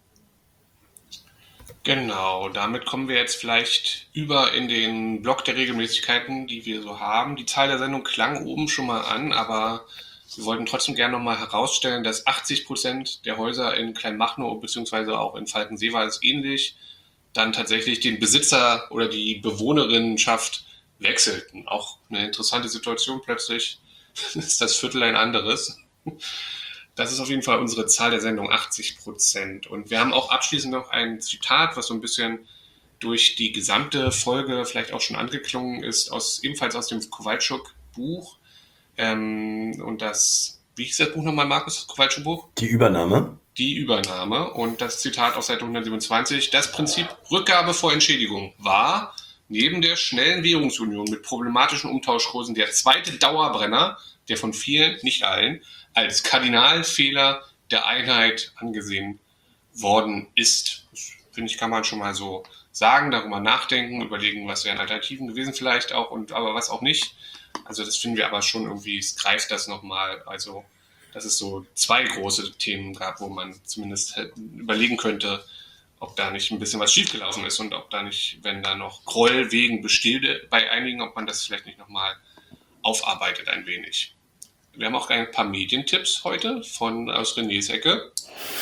Genau, damit kommen wir jetzt vielleicht über in den Block der Regelmäßigkeiten, die wir so haben. Die Zahl der Sendung klang oben schon mal an, aber wir wollten trotzdem gerne nochmal herausstellen, dass achtzig Prozent der Häuser in Kleinmachnow beziehungsweise auch in Falkensee war es ähnlich, dann tatsächlich den Besitzer oder die Bewohnerinnenschaft wechselten. Auch eine interessante Situation plötzlich ist das Viertel ein anderes. Das ist auf jeden Fall unsere Zahl der Sendung, achtzig Prozent. Und wir haben auch abschließend noch ein Zitat, was so ein bisschen durch die gesamte Folge vielleicht auch schon angeklungen ist, aus, ebenfalls aus dem Kowalczuk-Buch. Ähm, und das, wie hieß das Buch nochmal, Markus, das Kowalczuk-Buch? Die Übernahme. Die Übernahme. Und das Zitat auf Seite hundertsiebenundzwanzig. Das Prinzip Rückgabe vor Entschädigung war neben der schnellen Währungsunion mit problematischen Umtauschkursen der zweite Dauerbrenner, der von vielen, nicht allen, als Kardinalfehler der Einheit angesehen worden ist. Das, finde ich, kann man schon mal so sagen, darüber nachdenken, überlegen, was wären Alternativen gewesen vielleicht auch, und aber was auch nicht. Also das finden wir aber schon irgendwie, es greift das nochmal, also dass es so zwei große Themen gab, wo man zumindest überlegen könnte, ob da nicht ein bisschen was schiefgelaufen ist und ob da nicht, wenn da noch Groll wegen besteht bei einigen, ob man das vielleicht nicht nochmal aufarbeitet ein wenig. Wir haben auch ein paar Medientipps heute von aus Renés Ecke.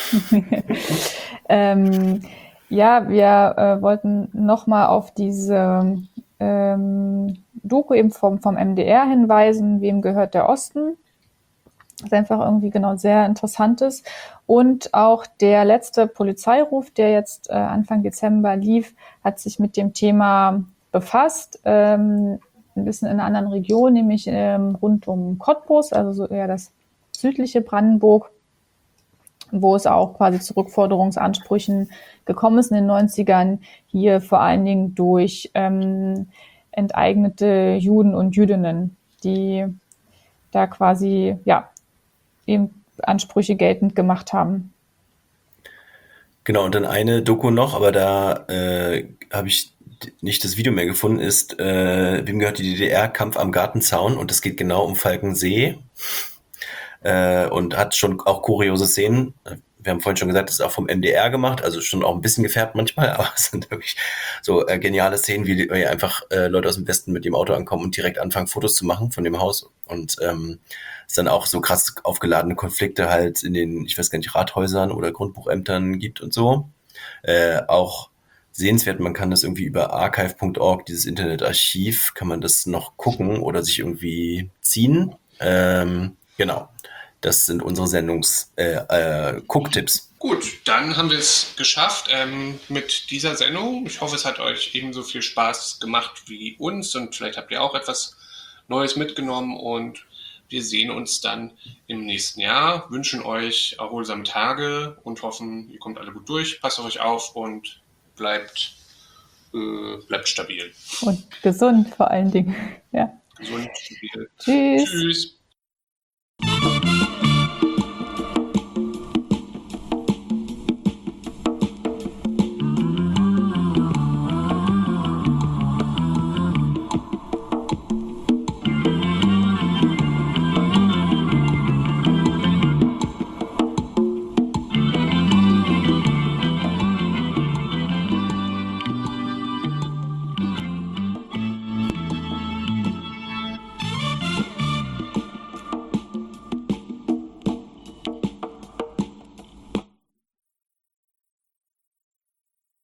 ähm, ja, wir äh, wollten nochmal auf diese ähm, Doku eben vom, vom M D R hinweisen, wem gehört der Osten? Das einfach irgendwie genau sehr interessant ist. Und auch der letzte Polizeiruf, der jetzt äh, Anfang Dezember lief, hat sich mit dem Thema befasst. Ähm, ein bisschen in einer anderen Region, nämlich ähm, rund um Cottbus, also so eher das südliche Brandenburg, wo es auch quasi zu Rückforderungsansprüchen gekommen ist in den neunzigern. Hier vor allen Dingen durch ähm, enteignete Juden und Jüdinnen, die da quasi, ja, eben Ansprüche geltend gemacht haben. Genau, und dann eine Doku noch, aber da äh, habe ich nicht das Video mehr gefunden, ist, äh, wem gehört die D D R? Kampf am Gartenzaun, und es geht genau um Falkensee äh, und hat schon auch kuriose Szenen. Wir haben vorhin schon gesagt, das ist auch vom M D R gemacht, also schon auch ein bisschen gefärbt manchmal, aber es sind wirklich so äh, geniale Szenen, wie, wie einfach äh, Leute aus dem Westen mit dem Auto ankommen und direkt anfangen, Fotos zu machen von dem Haus. Und ähm, es dann auch so krass aufgeladene Konflikte halt in den, ich weiß gar nicht, Rathäusern oder Grundbuchämtern gibt und so. Äh, auch sehenswert, man kann das irgendwie über archive punkt org, dieses Internetarchiv, kann man das noch gucken oder sich irgendwie ziehen. Ähm, genau. Das sind unsere Sendungs äh, äh, Gucktipps. Gut, dann haben wir es geschafft ähm, mit dieser Sendung. Ich hoffe, es hat euch ebenso viel Spaß gemacht wie uns und vielleicht habt ihr auch etwas Neues mitgenommen und wir sehen uns dann im nächsten Jahr, wünschen euch erholsame Tage und hoffen, ihr kommt alle gut durch, passt auf euch auf und bleibt, äh, bleibt stabil. Und gesund vor allen Dingen. Ja. Gesund, stabil. Tschüss. Tschüss.